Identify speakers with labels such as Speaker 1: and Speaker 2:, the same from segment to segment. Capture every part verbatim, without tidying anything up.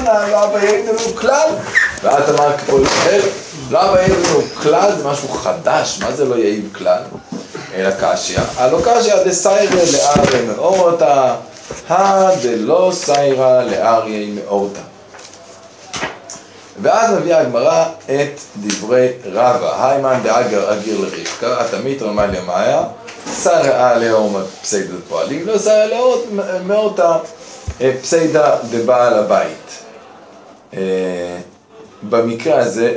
Speaker 1: כהנא, לא אבא יעיד לנו כלל, ואת אמרת פה ישראל, לא אבא יעיד לנו כלל, זה משהו חדש, מה זה לא יעיד כלל? אלא קשיא, הלא קשיא דסיירא לאריה מאורתא, הדלא סיירא לאריה מאורתא. ואז מביאה הגמרא את דברי רבא, היימן דאגר אגיר לרבקה, התמית רמאי למאיה, סיירא לאורתא פסיידא דפועלים, לא סיירא לאורתא פסיידא דבעל הבית. במקרה הזה,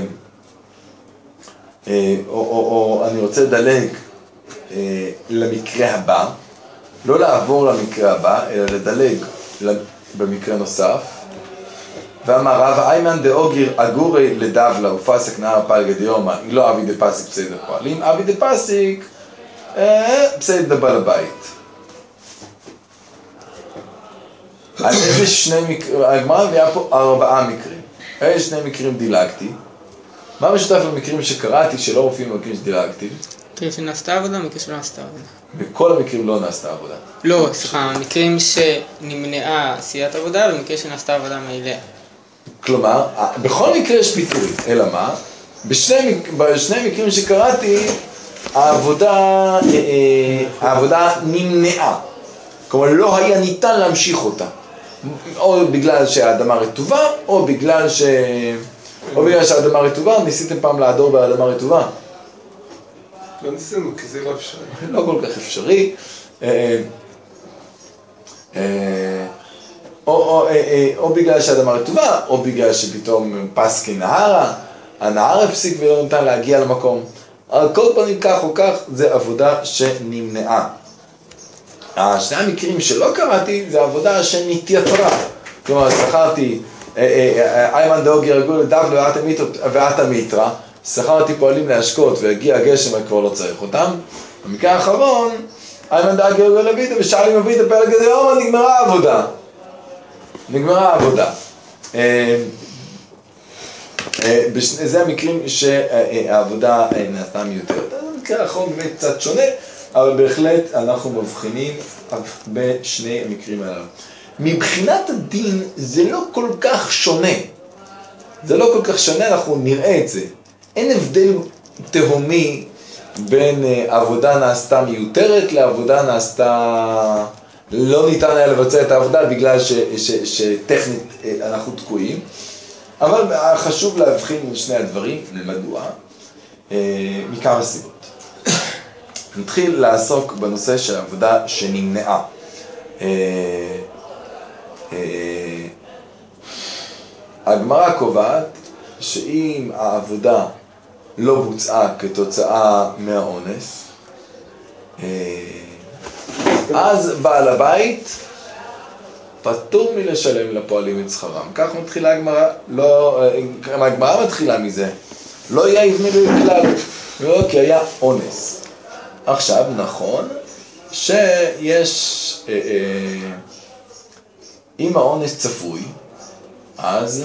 Speaker 1: או, או, או אני רוצה לדלג למקרה הבא, לא לעבור למקרה הבא, אלא לדלג במקרה נוסף. ואמר רב איימן דאוגיר אגורי לדבלה ופסק נהר פלגה דיומא, לא אבי דפסיק פסיידא פועלים, אבי דפסיק פסיידא בעל הבית. אז איזה שני מקרים, הגמרא מביאה פה ארבעה מקרים. איזה שני מקרים דילגתי. מה משותף למקרים שקראתי שלא מופיעים במקרים שדילגתי?
Speaker 2: מקרים שנעשתה עבודה, מקרים שלא נעשתה עבודה.
Speaker 1: בכל המקרים לא נעשתה עבודה.
Speaker 2: לא, סליחה, מקרים שנמנעה עשיית עבודה ומקרים שנעשתה עבודה מאליה.
Speaker 1: כלומר, בכל מקרה יש פיתוי, אלא מה? בשני, בשני מקרים שקראתי, העבודה, העבודה נמנעה. כלומר, לא היה ניתן להמשיך אותה. או בגלל שהאדמה רטובה, או בגלל ש... או בגלל שהאדמה רטובה, ניסיתם פעם לעדור באדמה רטובה?
Speaker 3: לא ניסינו, כי זה לא אפשרי.
Speaker 1: לא כל כך אפשרי. או, או, או בגלל שהאדמה רטובה, או בגלל שפתאום פסקי נהרה, הנהר הפסיק ולא ניתן להגיע למקום. על כל פנים כך או כך, זה עבודה שנמנעה. שני המקרים שלא קראתי, זה עבודה שנתייתרה. כלומר, שכרתי איימן דאוגיר אגורי לדבלה ואת המיתרא, שכרתי פועלים להשקות והגיע הגשם וכבר לא צריך אותם. במקרה האחרון, איימן דאוגיר אגורי לביתה ושאלי מביתה פלגה דיומא, נגמרה העבודה. נגמרה העבודה. זה המקרים שהעבודה נעשתה מיותרת. המקרה האחרון באמת קצת שונה, אבל בהחלט אנחנו מבחינים בשני המקרים האלה. מבחינת הדין זה לא כל כך שונה. זה לא כל כך שונה, אנחנו נראה את זה. אין הבדל תהומי בין עבודה נעשתה מיותרת לעבודה נעשתה... לא ניתן היה לבצע את העבודה בגלל ש, ש, שטכנית אנחנו תקועים. אבל חשוב להבחין בין שני הדברים, למדוע, מכמה סיבות. נתחיל לעסוק בנושא של עבודה שנמנעה. הגמרא קובעת שאם העבודה לא בוצעה כתוצאה מהאונס, אז בעל הבית פטור מלשלם לפועלים את שכרם. כך מתחילה הגמרא, לא, הגמרא מתחילה מזה. לא היה יבנה בכלל, לא, כי היה אונס. עכשיו, נכון שיש, אה, אה, אם האונס צפוי, אז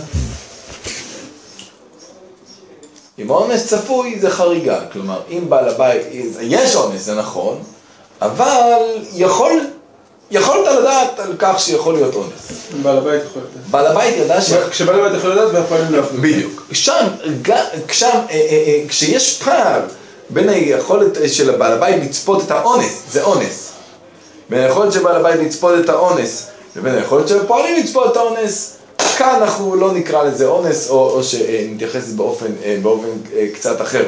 Speaker 1: אם האונס צפוי זה חריגה. כלומר, אם בעל הבית, יש אונס, זה נכון, אבל יכול, יכולת לדעת על כך שיכול להיות אונס.
Speaker 3: בעל הבית יכול לדעת.
Speaker 1: בעל הבית ידע ש...
Speaker 3: כשבעל הבית יכול לדעת והפועלים לא יכולים.
Speaker 1: בדיוק. שם, שם, כשיש פער בין היכולת של בעל הבית לצפות את האונס, זה אונס. בין היכולת של בעל הבית לצפות את האונס, לבין היכולת של הפועלים לצפות את האונס, כאן אנחנו לא נקרא לזה אונס, או, או שנתייחס באופן, באופן קצת אחר.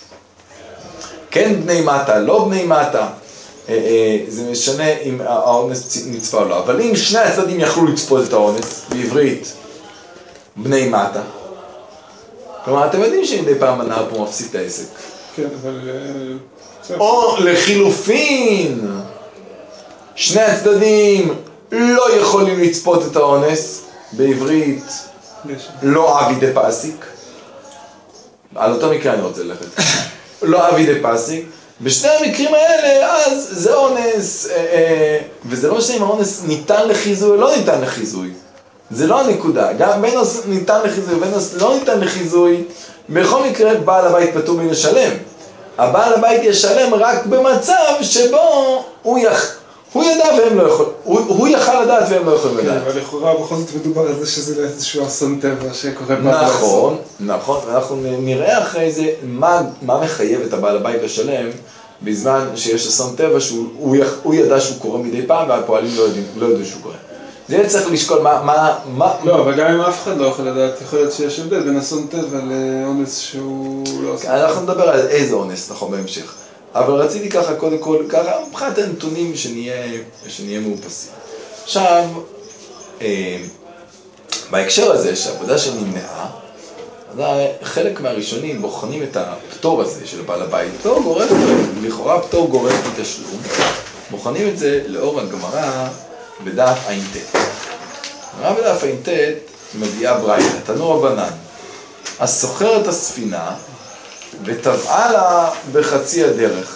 Speaker 1: כן בני מטה, לא בני מטה. זה משנה אם האונס נצפה או לא, אבל אם שני הצדדים יכלו לצפות את האונס, בעברית, בני מטה, כלומר, אתם יודעים שמדי פעם הנער פה מפסיק את העסק.
Speaker 3: כן, אבל...
Speaker 1: או לחילופין, שני הצדדים לא יכולים לצפות את האונס, בעברית, לא אבי דה פסיק, על אותו מקרה אני רוצה ללכת, לא אבי דה פסיק, בשני המקרים האלה, אז זה אונס, אה, אה, וזה לא משנה אם האונס ניתן לחיזוי או לא ניתן לחיזוי. זה לא הנקודה. גם בין אונס ניתן לחיזוי ובין אונס לא ניתן לחיזוי, בכל מקרה בעל הבית פטור מלשלם. הבעל הבית ישלם רק במצב שבו הוא, יח... הוא ידע והם לא יכולים, הוא, הוא יכל לדעת והם לא יכולים
Speaker 3: כן,
Speaker 1: לדעת.
Speaker 3: אבל לכאורה בכל זאת מדובר על זה שזה איזשהו אסון טבע שקורה בעל
Speaker 1: נכון, נכון, ואנחנו נראה אחרי זה מה, מה מחייב את הבעל הבית לשלם בזמן שיש אסון טבע שהוא הוא, הוא ידע שהוא קורה מדי פעם והפועלים לא יודעים, לא יודעים שהוא קורה. זה יהיה צריך לשקול מה, מה, מה...
Speaker 3: לא, אבל גם אם אף אחד לא יכול לדעת, יכול להיות שיש הבדל בין אסון טבע לאונס שהוא לא אסון טבע.
Speaker 1: אנחנו נדבר על איזה אונס, נכון, בהמשך. אבל רציתי ככה, קודם כל, ככה, מבחינת הנתונים שנהיה, שנהיה מאופסים. עכשיו, אה, בהקשר הזה, שהעבודה שנמנעה, חלק מהראשונים בוחנים את הפטור הזה של בעל הבית, פטור גורף, לכאורה פטור גורף מתשלום, בוחנים את זה לאור הגמרא בדף ע"ט. הגמרא בדף ע"ט מגיעה ברייתא, תנו רבנן, הסוחר את הספינה וטבעה לה בחצי הדרך.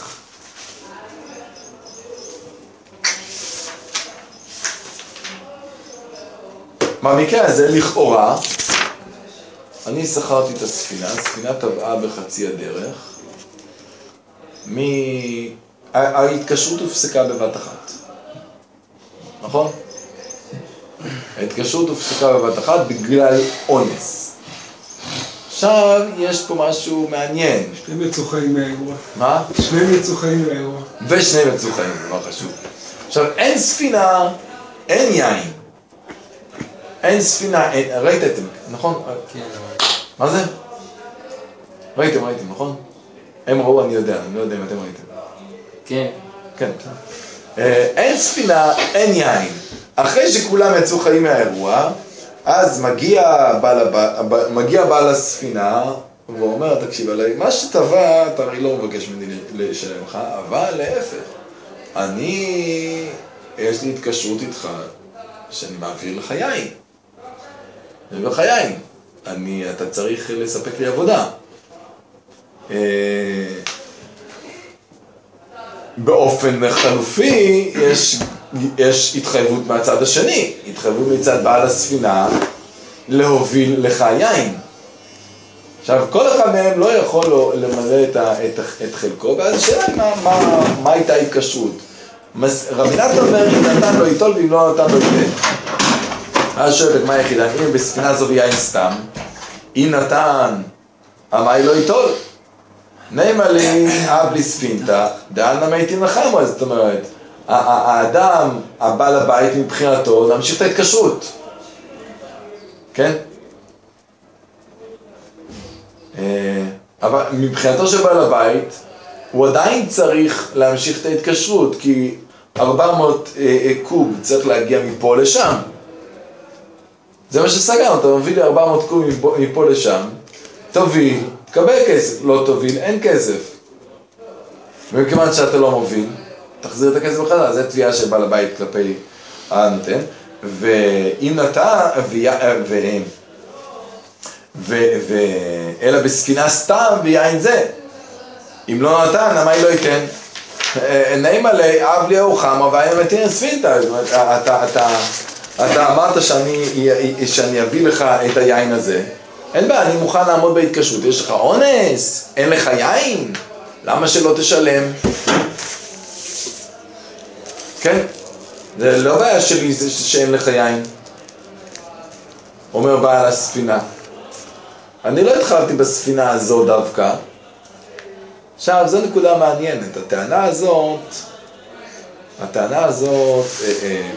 Speaker 1: במקרה הזה לכאורה, אני שכרתי את הספינה, הספינה טבעה בחצי הדרך, מ... ההתקשרות הופסקה בבת אחת, נכון? ההתקשרות הופסקה בבת אחת בגלל אונס. עכשיו יש פה משהו מעניין.
Speaker 3: שניהם יצאו חיים מהאירוע.
Speaker 1: מה?
Speaker 3: שניהם יצאו חיים מהאירוע.
Speaker 1: ושניהם יצאו חיים, זה לא חשוב. עכשיו אין ספינה, אין יין. אין ספינה, אין... ראית אתם, נכון?
Speaker 2: כן.
Speaker 1: מה זה? ראיתם, ראיתם, נכון? הם ראו, אני יודע, אני לא יודע אם אתם ראיתם.
Speaker 2: כן.
Speaker 1: כן. אין ספינה, אין יין. אחרי שכולם יצאו חיים מהאירוע, אז מגיע בעל, מגיע בעל הספינה, והוא אומר, תקשיב עליי, מה שטבע, אתה הרי לא מבקש ממני לשלם לך, אבל להפך. אני, יש לי התקשרות איתך, שאני מעביר לך יין. אני מעביר לך יין. אני, אתה צריך לספק לי עבודה. באופן חלופי, יש, יש התחייבות מהצד השני, התחייבות מצד בעל הספינה להוביל לך יין. עכשיו, כל אחד מהם לא יכול למלא את, את, את חלקו, ואז השאלה היא מה, מה, מה הייתה ההתקשרות. רבי נתן אומר, אם נתן לו יטול ואם לא נתן לו ייתן. אז שואלת, מה היחידה? אם בספינה זו ויין סתם, אם נתן, אמי לא ייטול. נאמר לי, אב לספינתא, דאלנא מייטין לחמו, זאת אומרת, האדם, הבעל הבית מבחינתו, להמשיך את ההתקשרות. כן? אבל מבחינתו של בעל הבית, הוא עדיין צריך להמשיך את ההתקשרות, כי ארבע מאות קוב צריך להגיע מפה לשם. זה מה שסגרנו, אתה מביא לי ארבע מאות קוב מפה לשם, תוביל, תקבל כסף, לא תוביל, אין כסף. ומכיוון שאתה לא מוביל, תחזיר את הכסף בחזרה, זה תביעה של בעל הבית כלפי הנותן, ואם נתן, ואלא בספינה סתם ויין זה, אם לא נתן, אמי לא ייתן. נעים עלי, אב לי אורחמה, ואין מתין ספינתא. אתה אמרת שאני אביא לך את היין הזה, אין בעיה, אני מוכן לעמוד בהתקשרות. יש לך אונס, אין לך יין, למה שלא תשלם? כן? זה לא בעיה שלי זה שאין לך יין, אומר בעל הספינה. אני לא התחלתי בספינה הזו דווקא. עכשיו, זו נקודה מעניינת. הטענה הזאת, הטענה הזאת, אה, אה,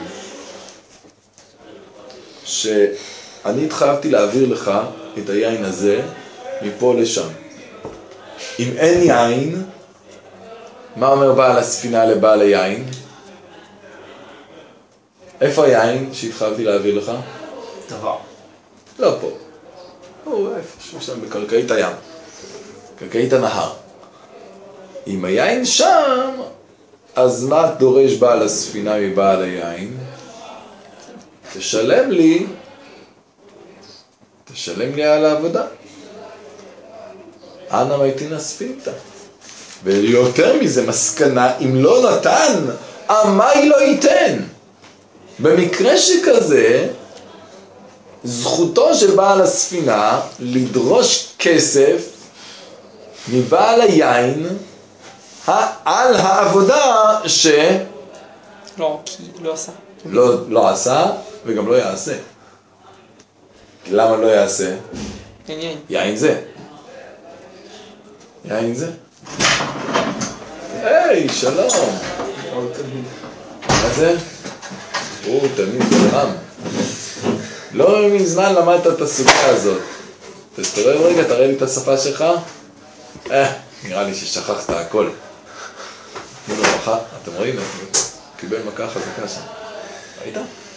Speaker 1: שאני התחלתי להעביר לך את היין הזה מפה לשם. אם אין יין, מה אומר בעל הספינה לבעל היין? איפה היין שהתחלתי להעביר לך?
Speaker 2: דבר.
Speaker 1: לא פה. הוא איפה שם בקרקעית הים. קרקעית הנהר. אם היין שם, אז מה דורש בעל הספינה מבעל היין? תשלם לי, תשלם לי על העבודה. אנא מייטין ספינתא. ויותר מזה מסקנה, אם לא נתן, אמי לא ייתן. במקרה שכזה, זכותו של בעל הספינה לדרוש כסף מבעל היין על העבודה ש...
Speaker 2: לא, כי לא עשה.
Speaker 1: לא, לא עשה וגם לא יעשה. למה לא יעשה?
Speaker 2: אין יין.
Speaker 1: יין זה. יין זה. היי, שלום.
Speaker 3: עוד תלמיד.
Speaker 1: מה זה? הוא תלמיד חכם. לא מזמן למדת את הסוגיה הזאת. תראה רגע, תראה לי את השפה שלך. אה, נראה לי ששכחת הכל. תנו לו מחה, אתם רואים? קיבל מכה חזקה שם. ראית?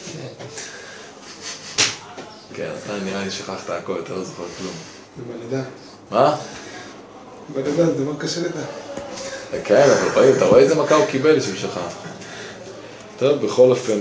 Speaker 1: כן, אתה נראה לי שכחת הכל, אתה לא זוכר כלום.
Speaker 3: זה בלידה.
Speaker 1: מה?
Speaker 3: בלידה זה דבר קשה לדעת.
Speaker 1: כן, אבל פעמים, אתה רואה איזה מכה הוא קיבל שהוא שכח. טוב, בכל אופן,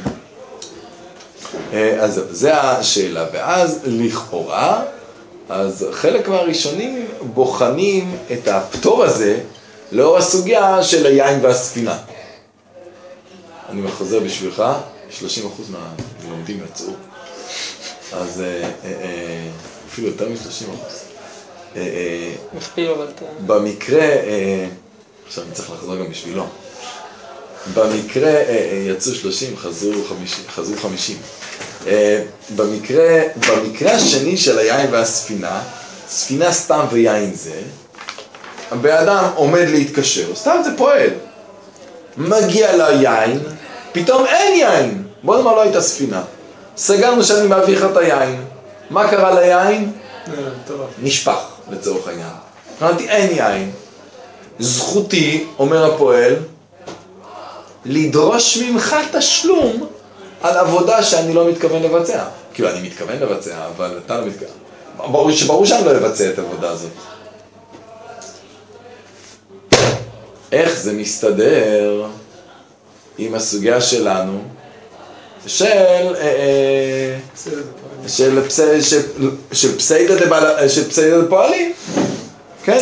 Speaker 1: אז זה השאלה. ואז לכאורה, אז חלק מהראשונים בוחנים את הפטור הזה לאור הסוגיה של היין והספינה. אני מחזר בשבילך, שלושים אחוז מהלומדים יצאו. אז אפילו יותר מ-שלושים אחוז.
Speaker 2: מכפיל אבל אתה...
Speaker 1: במקרה, עכשיו אני צריך לחזור גם בשבילו. במקרה יצאו שלושים, חזרו חמישים. במקרה, במקרה השני של היין והספינה, ספינה סתם ויין זה, הבאדם עומד להתקשר, סתם זה פועל. מגיע ליין, פתאום אין יין. בוא נאמר לא הייתה ספינה. סגרנו שאני מעביר לך את היין. מה קרה ליין? נשפך לצורך העניין. אמרתי אין יין. זכותי, אומר הפועל, לדרוש ממך תשלום על עבודה שאני לא מתכוון לבצע. כאילו אני מתכוון לבצע, אבל אתה לא מתכוון. ברור שברור שאני לא לבצע את העבודה הזאת. איך זה מסתדר עם הסוגיה שלנו של של של פסיידא דפועלים, כן?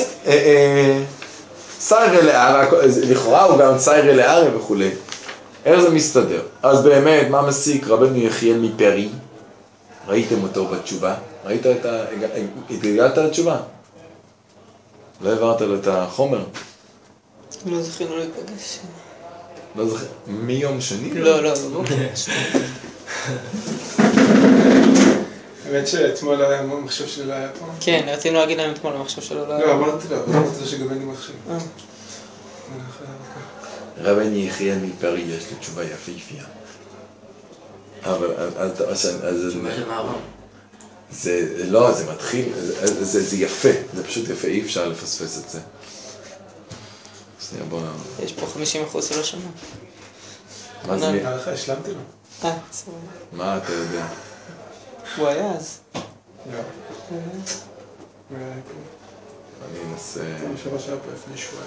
Speaker 1: סיירי לארה, לכאורה הוא גם סיירי לארה וכולי. איך זה מסתדר? אז באמת, מה מסיק רבנו יחיאל מפרי? ראיתם אותו בתשובה? ראית את ה... התגלגלת לתשובה? לא העברת לו את החומר?
Speaker 2: לא זכינו להיפגש.
Speaker 1: לא זוכר, מיום שני?
Speaker 2: לא, לא, לא.
Speaker 3: האמת שאתמול היה מחשב שלי לא היה פה.
Speaker 2: כן, רצינו להגיד להם אתמול, המחשב שלו לא היה.
Speaker 3: לא, אמרתי לו, אבל אמרתי לו שגם אין לי מחשב.
Speaker 1: רבן יחיאל מפרי יש לו תשובה יפהפייה. אבל אז... זה לא, זה מתחיל, זה יפה, זה פשוט יפה, אי אפשר לפספס את זה. שנייה, בוא נעבור.
Speaker 2: יש פה חמישים אחוז שלא שמע.
Speaker 1: מה זה?
Speaker 3: נראה לך, השלמתי לו.
Speaker 2: אה, סבבה.
Speaker 1: מה אתה יודע?
Speaker 2: הוא היה אז.
Speaker 3: לא.
Speaker 1: אני אנסה...
Speaker 3: שבוע שעה פה לפני שבועיים.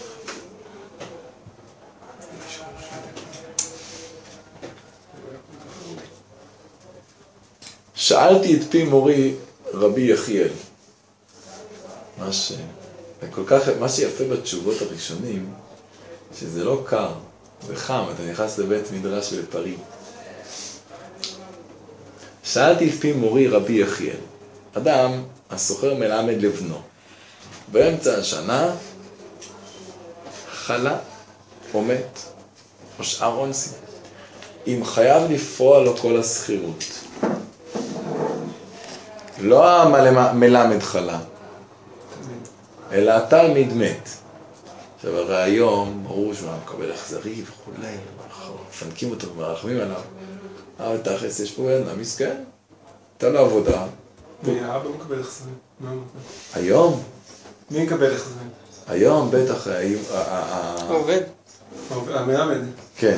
Speaker 1: שאלתי את פי מורי רבי יחיאל. מה ש... כל כך... מה שיפה בתשובות הראשונים, שזה לא קר, זה חם, אתה נכנס לבית מדרש ולפרי. שאלתי את פי מורי רבי יחיאל, אדם הסוחר מלמד לבנו, באמצע השנה חלה או מת, או שאר אונסים, אם חייב לפרוע לו כל הסחירות. לא המלמד חלה, אלא התלמיד מת. עכשיו הרי היום ברור שהוא מקבל החזרי וכולי, פנקים אותו ומרחמים עליו. אבל תכלס יש פה ילדה מסכן, הייתה לו עבודה.
Speaker 3: מי האבא מקבל החזרים?
Speaker 1: היום?
Speaker 3: מי מקבל החזרים?
Speaker 1: היום בטח...
Speaker 2: עובד.
Speaker 3: המלמד.
Speaker 1: כן.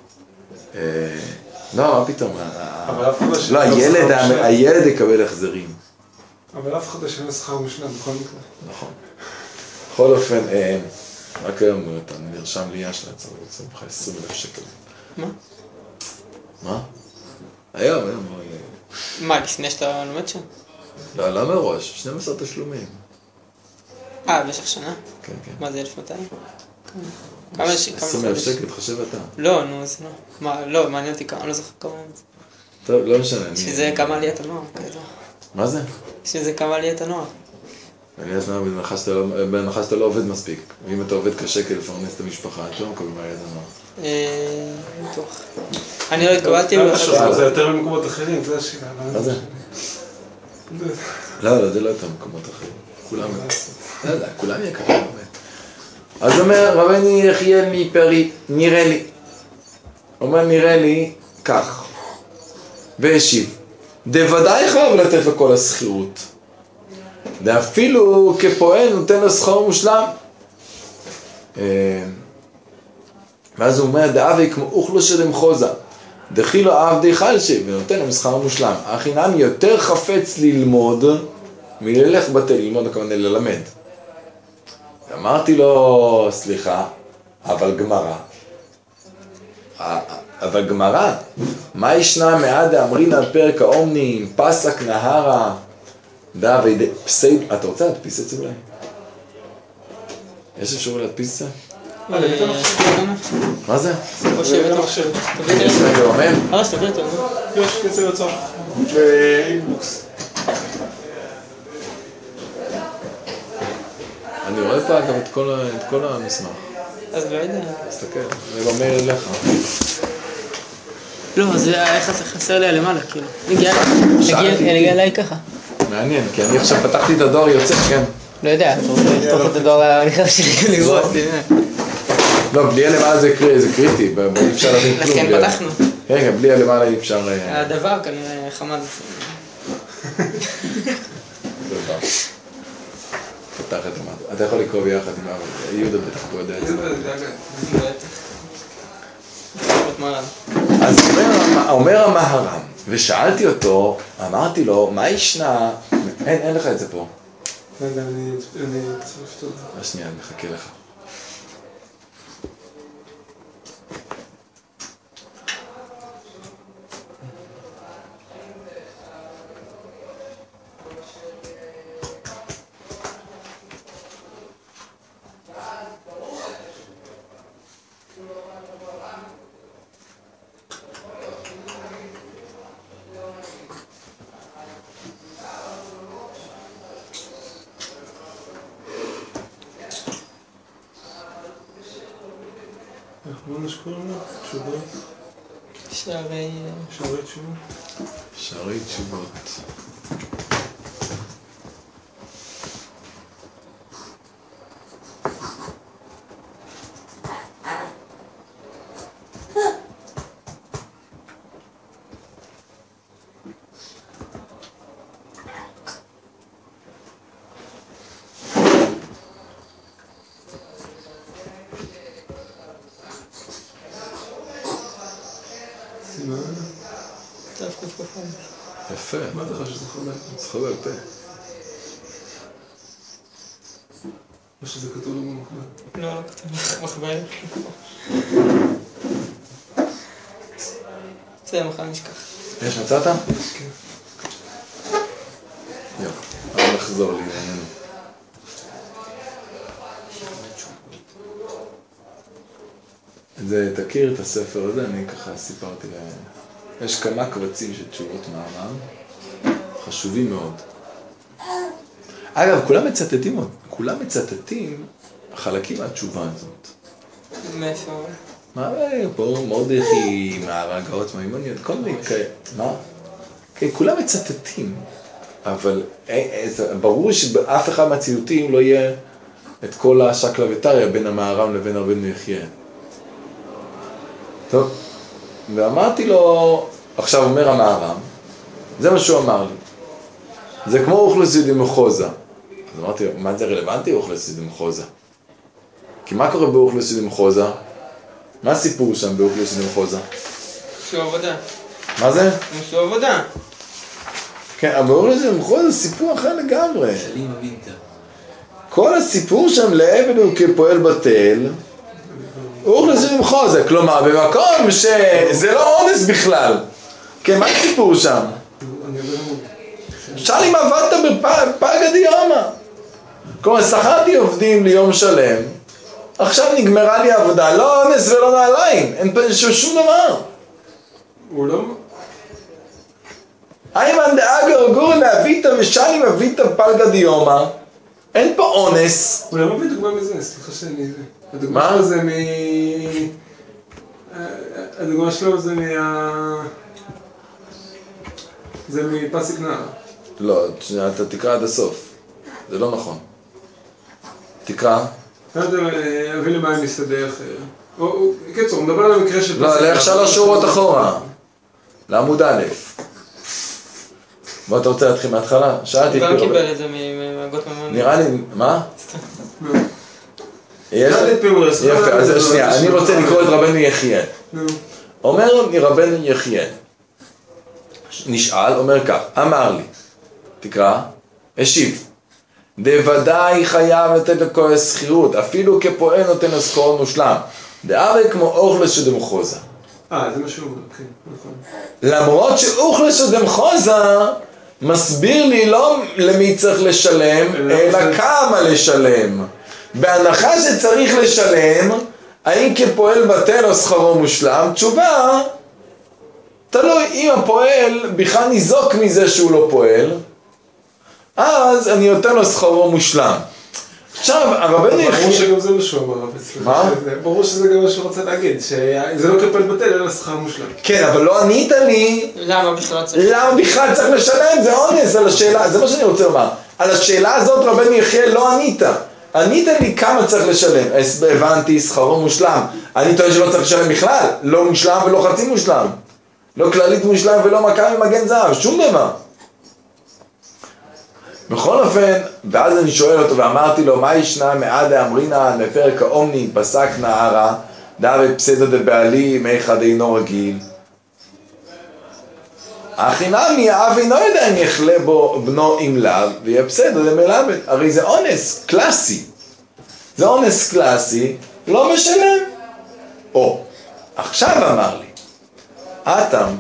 Speaker 1: לא, מה פתאום?
Speaker 3: אבל אף אחד לא...
Speaker 1: לא, הילד יקבל החזרים.
Speaker 3: אבל אף אחד לא שנה שכר משלם בכל מקרה.
Speaker 1: נכון. בכל אופן, רק היום אתה נרשם לי יש לעצור, רוצה לך עשרים אלף שקל.
Speaker 2: מה?
Speaker 1: מה? היום, היום.
Speaker 2: מה, לפני שאתה לומד שם?
Speaker 1: לא, לא מראש, שנים עשר תשלומים.
Speaker 2: אה, במשך שנה?
Speaker 1: כן, כן.
Speaker 2: מה זה, אלף מאתיים? כמה יש?
Speaker 1: עשרים אלף שקל, תחשב אתה.
Speaker 2: לא, נו, זה לא. מה, לא, מעניין אותי כמה, אני לא זוכר כמה זה.
Speaker 1: טוב, לא משנה.
Speaker 2: שזה כמה עליית הנוער, כזה.
Speaker 1: מה זה?
Speaker 2: שזה כמה עליית הנוער.
Speaker 1: אני אשמע, בהנחה שאתה לא עובד מספיק. ואם אתה עובד קשה כדי לפרנס את המשפחה, אתה לא מקבל מהיד הנוח.
Speaker 2: אה... בטוח. אני לא התקבלתי...
Speaker 3: זה יותר ממקומות אחרים, זה השאלה.
Speaker 1: מה זה? לא, לא, זה לא יותר מקומות אחרים. כולם... לא יודע, כולם יקרים באמת. אז אומר, רבני יחיאל מפרי, נראה לי. אומר, נראה לי, כך. והשיב. דוודאי חייב לתת לו כל הסחירות. ואפילו כפועל נותן לו שכר מושלם. ואז הוא אומר, דאבי כמו אוכלו של מחוזה. דחי לו עבדי חלשי, ונותן לו שכר מושלם. החינם יותר חפץ ללמוד, מללך בתי ללמוד, הכוונה ללמד. אמרתי לו, סליחה, אבל גמרא. אבל גמרא, מה ישנה מעד אמרין על פרק האומנים, פסק נהרה, דאבי פסי... אתה רוצה להדפיס את זה אולי? יש אפשרות להדפיס את זה? מה זה?
Speaker 2: חושבת המחשב.
Speaker 1: יש רגע אומר?
Speaker 2: אה, שתביא אותו.
Speaker 3: יש קצר יוצא באינבוקס.
Speaker 1: אני רואה פה אגב את כל המסמך.
Speaker 2: אז לא יודע.
Speaker 1: תסתכל, זה אומר אליך.
Speaker 2: לא, זה איך זה חסר לי הלמעלה, כאילו. הגיע אליי ככה.
Speaker 1: מעניין, כי אני עכשיו פתחתי את הדואר יוצא, כן.
Speaker 2: לא יודע, אתה רוצה לפתוח את הדואר הנכנס שלי לראות,
Speaker 1: לא, בלי הלמעלה זה קריטי, אי אפשר להבין כלום.
Speaker 2: לכן פתחנו.
Speaker 1: רגע, בלי הלמעלה אי אפשר...
Speaker 2: הדבר כנראה חמד.
Speaker 1: דבר. פתח את המעלה. אתה יכול לקרוא ביחד עם אבא, יהודה בטח הוא יודע את זה. אז אומר המהר"ם, ושאלתי אותו, אמרתי לו, מה ישנה? אין, אין לך את זה פה.
Speaker 3: לא יודע, אני צריך לפתור.
Speaker 1: השנייה, אני מחכה לך.
Speaker 3: מה שקוראים לו? תשובות?
Speaker 2: שערי...
Speaker 3: שערי תשובות?
Speaker 1: שערי תשובות. יפה.
Speaker 3: מה אתה חושב שזה חבר?
Speaker 1: זה חבר פה.
Speaker 3: או שזה כתוב לו במחבר?
Speaker 2: לא, לא כתוב מחבר. זה מחר נשכח.
Speaker 1: יש, מצאת?
Speaker 3: יש, כן.
Speaker 1: יופי, אבל נחזור לענייננו. זה, תכיר את הספר הזה, אני ככה סיפרתי להם. יש כמה קבצים של תשובות מהר"ם, חשובים מאוד. אגב, כולם מצטטים עוד, כולם מצטטים חלקים מהתשובה הזאת.
Speaker 2: מאיפה?
Speaker 1: מה, פה מרדכי, מהרגעות, מהימוניות, כל מיני כאלה, מה? כן, כולם מצטטים, אבל ברור שבאף אחד מהציטוטים לא יהיה את כל השקלא וטריא בין המהר"ם לבין רבנו יחיאל. טוב, ואמרתי לו, עכשיו אומר המהר"ם, זה מה שהוא אמר לי, זה כמו אוכלוסיות דמחוזה. אז אמרתי לו, מה זה רלוונטי אוכלוסיות דמחוזה? כי מה קורה באוכלוסיות דמחוזה? מה הסיפור שם באוכלוסיות דמחוזה?
Speaker 2: משהו עבודה.
Speaker 1: מה זה?
Speaker 2: משהו עבודה.
Speaker 1: כן, אבל באוכלוסיות דמחוזה זה סיפור אחר לגמרי.
Speaker 4: שלים הווינטר.
Speaker 1: כל הסיפור שם לעבד הוא כפועל בטל, אוכלוסיות דמחוזה, כלומר במקום שזה לא אונס בכלל. כן, מה הסיפור שם? שאל אם עבדת בפגה דיומא. כלומר, שכרתי עובדים ליום שלם, עכשיו נגמרה לי העבודה, לא אונס ולא נעליים, אין פה שום דבר.
Speaker 3: הוא לא...
Speaker 1: איימן דאגר גור להביטה ושאלים הביטה פלגה דיומא, אין פה אונס.
Speaker 3: אולי מה בדוגמה מזה? סליחה שאני... הדוגמה
Speaker 1: מה?
Speaker 3: שלו זה מ... הדוגמה שלו זה מה... זה מפסיק נער.
Speaker 1: לא, אתה תקרא עד הסוף. זה לא נכון. תקרא.
Speaker 3: אתה יודע, אביא למים משדה אחר. קיצור, הוא מדבר על המקרה של פסיק נער.
Speaker 1: לא, לך שלוש שורות אחורה. לעמוד א'. מה אתה רוצה להתחיל מההתחלה? שאלתי.
Speaker 2: הוא גם קיבל את זה מהגות ממון.
Speaker 1: נראה לי, מה? יש?
Speaker 3: פרס.
Speaker 1: יפה, אז שנייה, אני רוצה לקרוא את רבנו יחיאל. אומר רבנו יחיאל, נשאל, אומר כך, אמר לי, תקרא, השיב, דוודאי חייב לתת לכהן שכירות, אפילו כפועל נותן משכורת מושלם, דאבי כמו אוכלס שדמחוזה.
Speaker 3: אה, זה מה שהוא אומר, כן, נכון.
Speaker 1: למרות שאוכלס שדמחוזה, מסביר לי לא למי צריך לשלם, אלא כמה לשלם. בהנחה שצריך לשלם, האם כפועל בטל או שכרו מושלם? תשובה, תלוי, אם הפועל בכלל ניזוק מזה שהוא לא פועל, אז אני נותן לו שכרו מושלם. עכשיו, הרבנו יחיאל...
Speaker 3: ברור שגם זה מה שהוא אמר.
Speaker 1: מה?
Speaker 3: ברור שזה גם מה שהוא רוצה להגיד, שזה לא כפועל בטל, אלא שכר מושלם.
Speaker 1: כן, אבל לא ענית לי...
Speaker 2: למה בכלל צריך?
Speaker 1: למה בכלל צריך לשלם? זה אונס על השאלה, זה מה שאני רוצה לומר. על השאלה הזאת רבנו יחיאל לא ענית. ענית לי כמה צריך לשלם. הבנתי, שכרו מושלם. אני טוען שלא צריך לשלם בכלל. לא מושלם ולא חצי מושלם. לא כללית מושלם ולא מכה ממגן זהב. שום דבר. בכל אופן, ואז אני שואל אותו ואמרתי לו, מה ישנה מעדה אמרינה מפרק האומני פסק נערה, דאבי פסדה דבעלי מאחד אינו רגיל. אחי נמי, האב אינו יודע אם יחלה בו בנו עם לאו, ויהיה פסדה דמלמד. הרי זה אונס קלאסי. זה אונס קלאסי, לא משלם. או, עכשיו אמר לי, אתם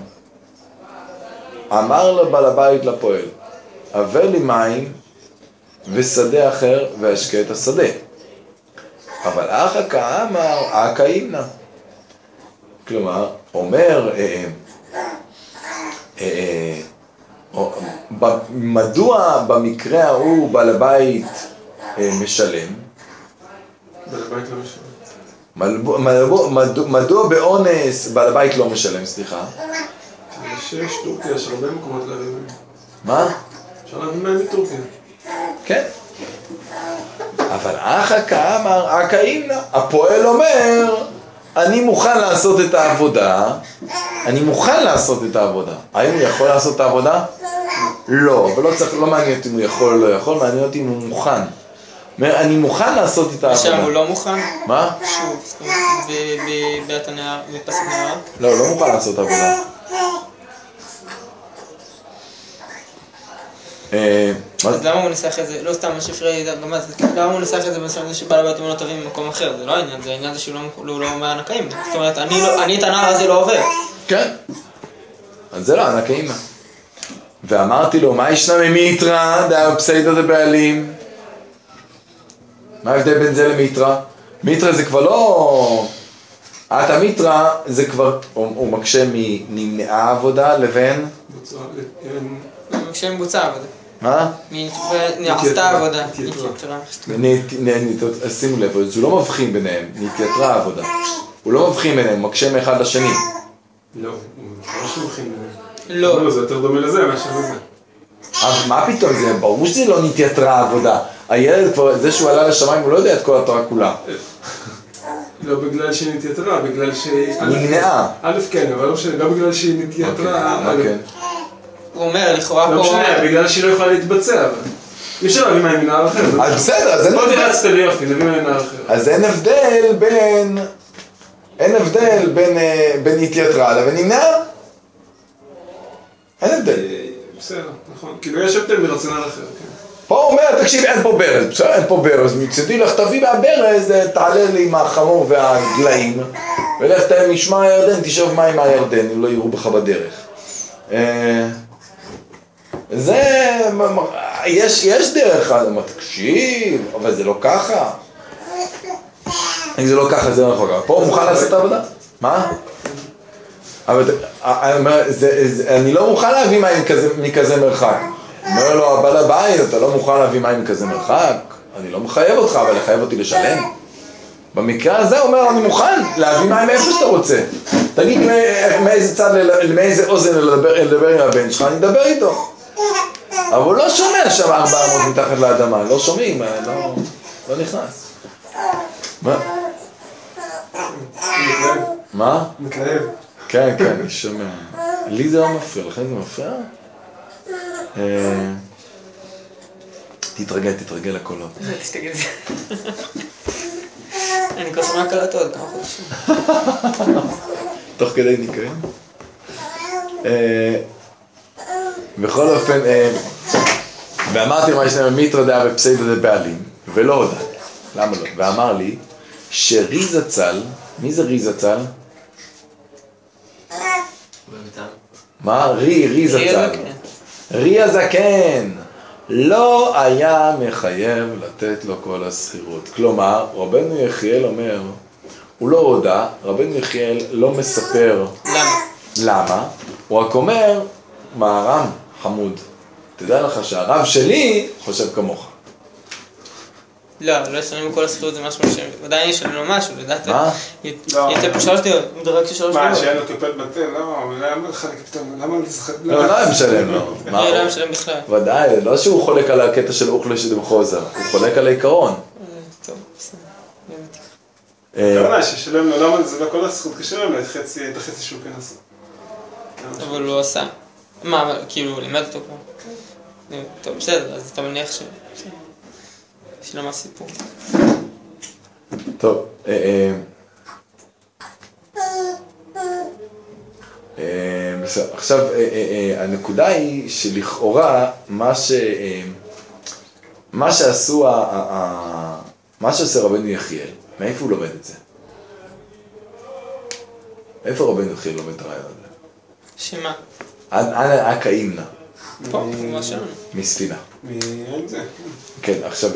Speaker 1: אמר לבעל הבית לפועל, הבא לי מים ושדה אחר והשקה את השדה. אבל אחא כאמר, אכא אימנא. כלומר, אומר, אה, אה, אה, מדוע במקרה ההוא בעל הבית אה, משלם?
Speaker 3: בעל הבית לא משלם.
Speaker 1: מדוע, מדוע, מדוע באונס בעל הבית לא משלם, סליחה?
Speaker 3: יש טורקיה, יש הרבה מקומות להביא מים.
Speaker 1: מה?
Speaker 3: אפשר להביא מים מטורקיה.
Speaker 1: כן. אבל אחא כאמר, אכא אימנא. הפועל אומר, אני מוכן לעשות את העבודה, אני מוכן לעשות את העבודה. האם הוא יכול לעשות את העבודה? לא, אבל לא צריך, לא מעניין אותי אם הוא יכול או לא יכול, מעניין אותי אם הוא מוכן. אומר, אני מוכן לעשות את העבודה.
Speaker 2: עכשיו הוא לא מוכן?
Speaker 1: מה?
Speaker 2: שוב, בבית הנער, בפסק נער?
Speaker 1: לא, לא מוכן לעשות את העבודה.
Speaker 2: אז למה הוא ניסח את זה? לא סתם, מה שפרי גם אז, למה הוא ניסח את זה בסדר שבעל הבית לא טובים במקום אחר? זה לא העניין, זה העניין זה שהוא לא מהנקאים. זאת אומרת, אני את הנער הזה לא עובר.
Speaker 1: כן. אז זה לא הנקאים. ואמרתי לו, מה ישנה ממיתרא? דאב פסיידא דבעלים. מה ההבדל בין זה למיתרא? מיתרא זה כבר לא... את המיתרא זה כבר, הוא מקשה מנמנעה עבודה לבין...
Speaker 2: כשהם בוצע עבודה.
Speaker 1: מה?
Speaker 2: נעשתה עבודה.
Speaker 1: שימו לב, הוא לא מבחין ביניהם, נתייתרה עבודה. הוא לא מבחין ביניהם, מקשה מאחד לשני.
Speaker 3: לא, הוא לא מבחין ביניהם.
Speaker 2: לא.
Speaker 3: זה יותר דומה לזה מאשר לזה.
Speaker 1: אבל מה פתאום זה? ברור שזה לא נתייתרה עבודה. הילד כבר, זה שהוא עלה לשמיים, הוא לא יודע את כל התורה כולה.
Speaker 3: לא בגלל שהיא נתייתרה, בגלל שהיא...
Speaker 1: נמנעה.
Speaker 3: א' כן, אבל לא בגלל שהיא נתייתרה.
Speaker 2: הוא אומר, לכאורה פה...
Speaker 3: לא משנה, בגלל שהיא לא יכולה להתבצע, אבל... אי אפשר להביא מים מנהר אחר.
Speaker 1: אז בסדר, אז אין
Speaker 3: הבדל.
Speaker 1: הבדל.
Speaker 3: לא תרצת לי יופי, נביא מים מנהר אחר.
Speaker 1: אז אין הבדל בין... אין הבדל בין נתייתרה לבין נמנעה. אין הבדל.
Speaker 3: בסדר, נכון. כאילו יש הבדל מרציונל אחר, כן.
Speaker 1: פה הוא אומר, תקשיב, אין פה ברז, בסדר, אין פה ברז, מצדי לך תביא מהברז, תעלה לי עם החמור והגלעים, ולך תהיה משמע הירדן, תשאב מים מהירדן, אם לא יראו בך בדרך. זה, יש, יש דרך, אני אומר, תקשיב, אבל זה לא ככה. אם זה לא ככה, זה לא יכול ככה. פה הוא מוכן לעשות את העבודה? מה? אבל אני לא מוכן להביא מים מכזה מרחק. אומר לו, הבעל הבית, אתה לא מוכן להביא מים מכזה מרחק? אני לא מחייב אותך, אבל לחייב אותי לשלם. במקרה הזה הוא אומר, אני מוכן להביא מים מאיפה שאתה רוצה. תגיד מאיזה צד, מאיזה אוזן לדבר, לדבר עם הבן שלך, אני אדבר איתו. אבל הוא לא שומע שם ארבע מאות מתחת לאדמה, לא שומעים, לא, לא נכנס. מה? מה?
Speaker 3: מתלהב.
Speaker 1: כן, כן, אני שומע. לי זה לא מפריע, לכן זה מפריע? תתרגל, תתרגל לקולות.
Speaker 2: תשתגל זה. אני כבר שומע קלטות עוד כמה חודשים.
Speaker 1: תוך כדי ניקיון. בכל אופן, ואמרתי מה יש להם מיתרא דעה ופסיידא דבעלים, ולא הודע. למה לא? ואמר לי שריז הצל, מי זה ריז הצל? מה? רי, ריז הצל. רי הזקן. לא היה מחייב לתת לו כל הסחירות. כלומר, רבנו יחיאל אומר, הוא לא הודע, רבנו יחיאל לא מספר.
Speaker 2: למה?
Speaker 1: למה? הוא רק אומר, מהר"ם חמוד, תדע לך שהרב שלי חושב כמוך.
Speaker 2: לא, לא ישלם כל הסחירות זה משהו שהם, עדיין ישלם לו משהו, לדעת.
Speaker 1: מה?
Speaker 2: יצא פה שלוש דירות, מדרג של שלוש דירות.
Speaker 3: מה, שאין לו טיפת בטל? לא, למה לחלק פתאום? למה לשחק?
Speaker 1: לא, לא היה משלם לו.
Speaker 2: לא, לא היה משלם בכלל.
Speaker 1: ודאי, לא שהוא חולק על הקטע של אוכלו שדמחוזה, הוא חולק על העיקרון.
Speaker 2: טוב, בסדר.
Speaker 3: הכוונה ששלם לו, למה זה לא כל הסחירות כשלם לו, את החצי שהוא כן עשה.
Speaker 2: אבל הוא לא עשה. מה, אבל כאילו, הוא לימד אותו כבר. טוב, בסדר, אז אתה מניח ש... שלמה סיפור.
Speaker 1: טוב, עכשיו הנקודה היא שלכאורה מה ש... מה שעשו, מה שעשה רבנו יחיאל, מאיפה הוא לומד את זה? איפה רבנו יחיאל לומד את הרעיון הזה?
Speaker 2: שמה?
Speaker 1: אנא אקא אימנה.
Speaker 2: פה, מה שלנו.
Speaker 1: מספינה.
Speaker 3: מאין זה?
Speaker 1: כן, עכשיו,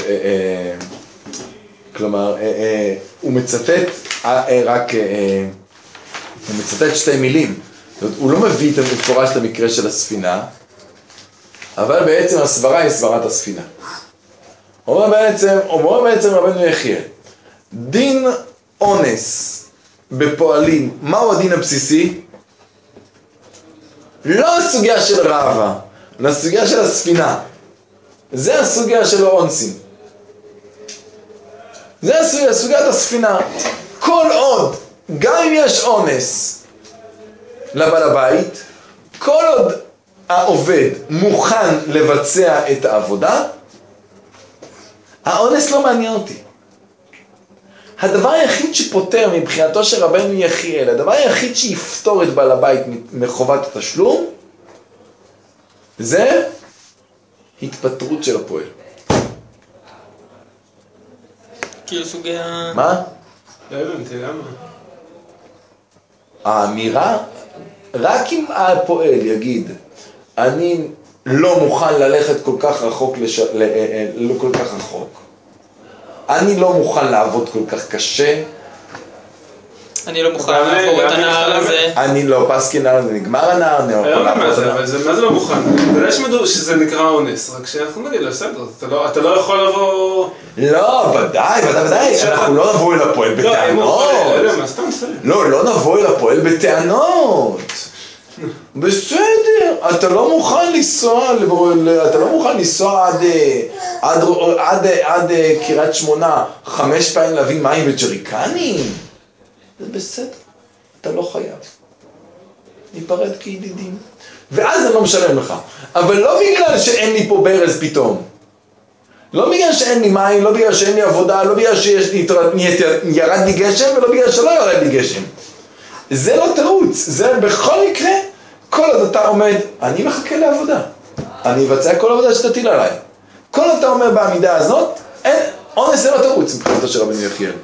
Speaker 1: כלומר, הוא מצטט רק, הוא מצטט שתי מילים. זאת אומרת, הוא לא מביא את המפורש את המקרה של הספינה, אבל בעצם הסברה היא סברת הספינה. אומר בעצם, אומר בעצם רבנו יחיאל, דין אונס בפועלים, מהו הדין הבסיסי? לא הסוגיה של רעבה, אלא הסוגיה של הספינה. זה הסוגיה של האונסים. זה הסוגיה, סוגיית הספינה. כל עוד, גם אם יש אונס לבעל הבית, כל עוד העובד מוכן לבצע את העבודה, האונס לא מעניין אותי. הדבר היחיד שפותר מבחינתו של רבנו יחיאל, הדבר היחיד שיפתור את בעל הבית מחובת התשלום, זה התפטרות של הפועל.
Speaker 2: כאילו סוגיה...
Speaker 1: מה?
Speaker 3: לא הבנתי, למה?
Speaker 1: האמירה, רק אם הפועל יגיד, אני לא מוכן ללכת כל כך רחוק, לש... ל... לא כל כך רחוק. אני לא מוכן לעבוד כל כך קשה.
Speaker 2: אני לא מוכן לעבור את הנער הזה.
Speaker 1: אני לא פסקין נער, זה נגמר הנער, אני לא יכול לעבור את הנער.
Speaker 3: מה זה לא מוכן? אתה יודע שמדור שזה נקרא אונס, רק שאנחנו נגיד, בסדר, אתה לא יכול לבוא...
Speaker 1: לא, ודאי, ודאי, ודאי, אנחנו לא נבוא אל הפועל בטענות. לא, לא נבוא אל הפועל בטענות. בסדר, אתה לא מוכן לנסוע, אתה לא מוכן לנסוע עד, עד, עד, עד קריית שמונה חמש פעמים להביא מים וג'ריקנים? זה בסדר, אתה לא חייב. ניפרד כידידים. ואז אני לא משלם לך. אבל לא בגלל שאין לי פה ברז פתאום. לא בגלל שאין לי מים, לא בגלל שאין לי עבודה, לא בגלל שירד לי גשם, ולא בגלל שלא ירד לי גשם. זה לא תירוץ, זה בכל מקרה, כל עוד אתה עומד, אני מחכה לעבודה. אני אבצע כל עבודה שתטיל עליי. כל עוד אתה אומר בעמידה הזאת, אין, אונס זה לא תירוץ מבחינתו של רבנו יחיאל.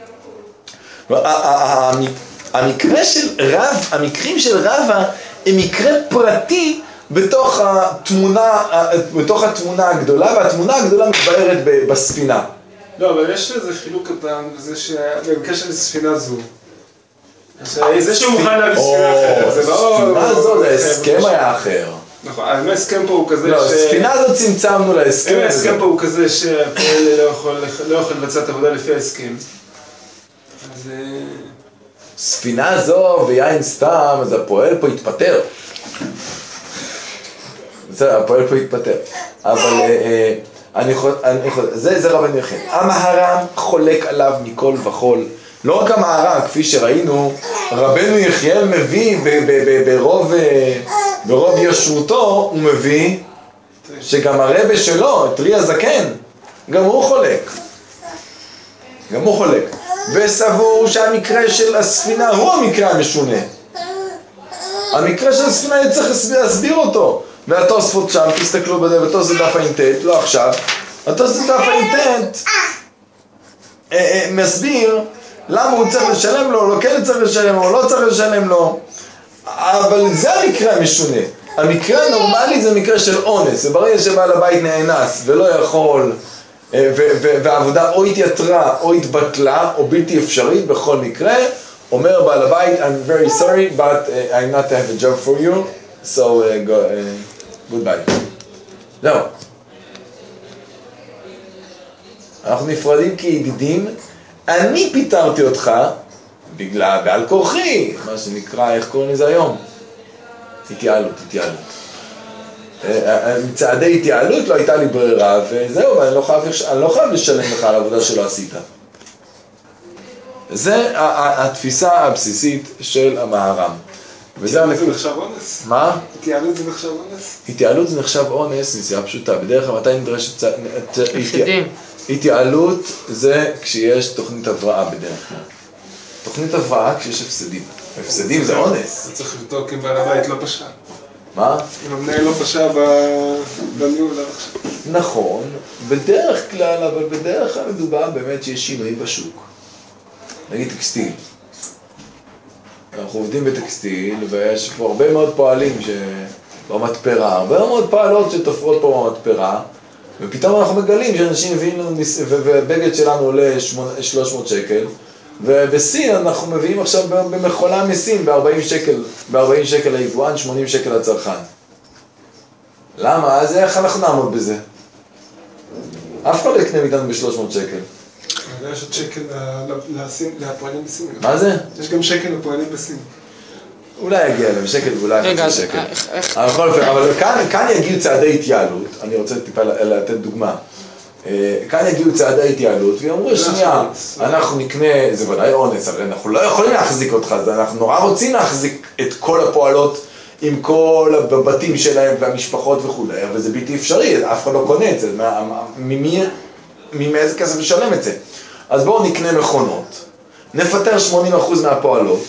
Speaker 1: המקרה של רב, המקרים של רבא הם מקרה פרטי בתוך התמונה, בתוך התמונה הגדולה, והתמונה הגדולה מתבהרת בספינה.
Speaker 3: לא, אבל יש איזה חילוק קטן, וזה שבקשר לספינה זו. זה שהוא מוכן להביא ספינה אחרת, זה לא...
Speaker 1: הספינה הזו, זה הסכם היה אחר.
Speaker 3: נכון, ההסכם פה הוא כזה
Speaker 1: לא,
Speaker 3: ש...
Speaker 1: ספינה הזאת צמצמנו להסכם.
Speaker 3: ההסכם פה הוא כזה שהפועל לא יכול לבצע את העבודה לפי ההסכם. אז...
Speaker 1: ספינה זו ויין סתם, אז הפועל פה התפטר. בסדר, הפועל פה התפטר. אבל אני יכול... זה רבן יוחנן. המהר"ם חולק עליו מכל וכל. לא רק המהר"ם, כפי שראינו, רבנו יחיאל מביא ברוב, ברוב ישרותו, הוא מביא שגם הרבא שלו, טרי הזקן, גם הוא חולק. גם הוא חולק. וסבור שהמקרה של הספינה הוא המקרה המשונה. המקרה של הספינה צריך להסביר אותו. והתוספות שם, תסתכלו בזה, בתוספות דף האינטנט, לא עכשיו, התוספות דף האינטנט מסביר למה הוא צריך לשלם לו, לא כן צריך לשלם לו, לא צריך לשלם לו. אבל זה המקרה המשונה. המקרה הנורמלי זה מקרה של אונס. וברגע שבעל הבית נאנס ולא יכול, והעבודה או התייתרה או התבטלה או בלתי אפשרית, בכל מקרה, אומר בעל הבית, I'm very sorry, but uh, I'm not to have a job for you, so uh, go, uh, goodbye. זהו. אנחנו נפרדים כידידים, אני פיתרתי אותך בגלל, בעל כורחי, מה שנקרא, איך קוראים לזה היום? התייעלות, התייעלות. מצעדי התייעלות לא הייתה לי ברירה, וזהו, אני לא חייב, אני לא חייב לשלם לך על העבודה שלא עשית. זה התפיסה הבסיסית של המהר"ם.
Speaker 3: התייעלות זה נחשב אונס?
Speaker 1: מה?
Speaker 3: התייעלות זה נחשב אונס?
Speaker 1: התייעלות זה נחשב אונס, נסיעה פשוטה. בדרך כלל מתי נדרשת...
Speaker 2: הפסדים.
Speaker 1: התייעלות זה כשיש תוכנית הבראה בדרך כלל. תוכנית הבראה כשיש הפסדים. הפסדים זה אונס.
Speaker 3: זה צריך לבדוק אם בעל הבית לא פשע.
Speaker 1: מה?
Speaker 3: אם המנהל לא פשע בניהול עד עכשיו.
Speaker 1: נכון, בדרך כלל, אבל בדרך כלל מדובר באמת שיש שינוי בשוק. נגיד טקסטיל. אנחנו עובדים בטקסטיל, ויש פה הרבה מאוד פועלים במתפרה, הרבה מאוד פעלות שתופרות פה במתפרה, ופתאום אנחנו מגלים שאנשים מביאים לנו, ובגד שלנו עולה שלוש מאות שקל, ובסין אנחנו מביאים עכשיו במכולה מסין ב-ארבעים שקל, ב-ארבעים שקל ליבואן, שמונים שקל לצרכן. למה? אז איך אנחנו נעמוד בזה? אף אחד לא יקנה מאיתנו ב-שלוש מאות שקל.
Speaker 3: יש עוד שקל לפועלים בסין.
Speaker 1: מה זה?
Speaker 3: יש גם שקל לפועלים בסין.
Speaker 1: אולי יגיע להם שקל ואולי חצי שקל. אבל כאן יגיעו צעדי התייעלות, אני רוצה טיפה לתת דוגמה. כאן יגיעו צעדי התייעלות ויאמרו שנייה, אנחנו נקנה, זה ודאי אונס, אבל אנחנו לא יכולים להחזיק אותך, אנחנו נורא רוצים להחזיק את כל הפועלות עם כל הבתים שלהם והמשפחות וכו', אבל זה בלתי אפשרי, אף אחד לא קונה את זה, מאיזה כסף לשלם את זה. אז בואו נקנה מכונות, נפטר שמונים אחוז מהפועלות,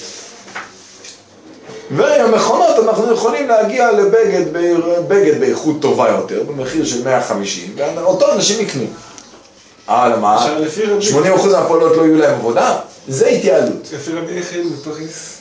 Speaker 1: והמכונות אנחנו יכולים להגיע לבגד בגד באיכות טובה יותר, במחיר של מאה וחמישים, ואותו אנשים יקנו. אה, למה? שמונים אחוז מהפועלות לא יהיו להם עבודה? זה התייעלות.
Speaker 3: לפי רבי יחיאל בפריס.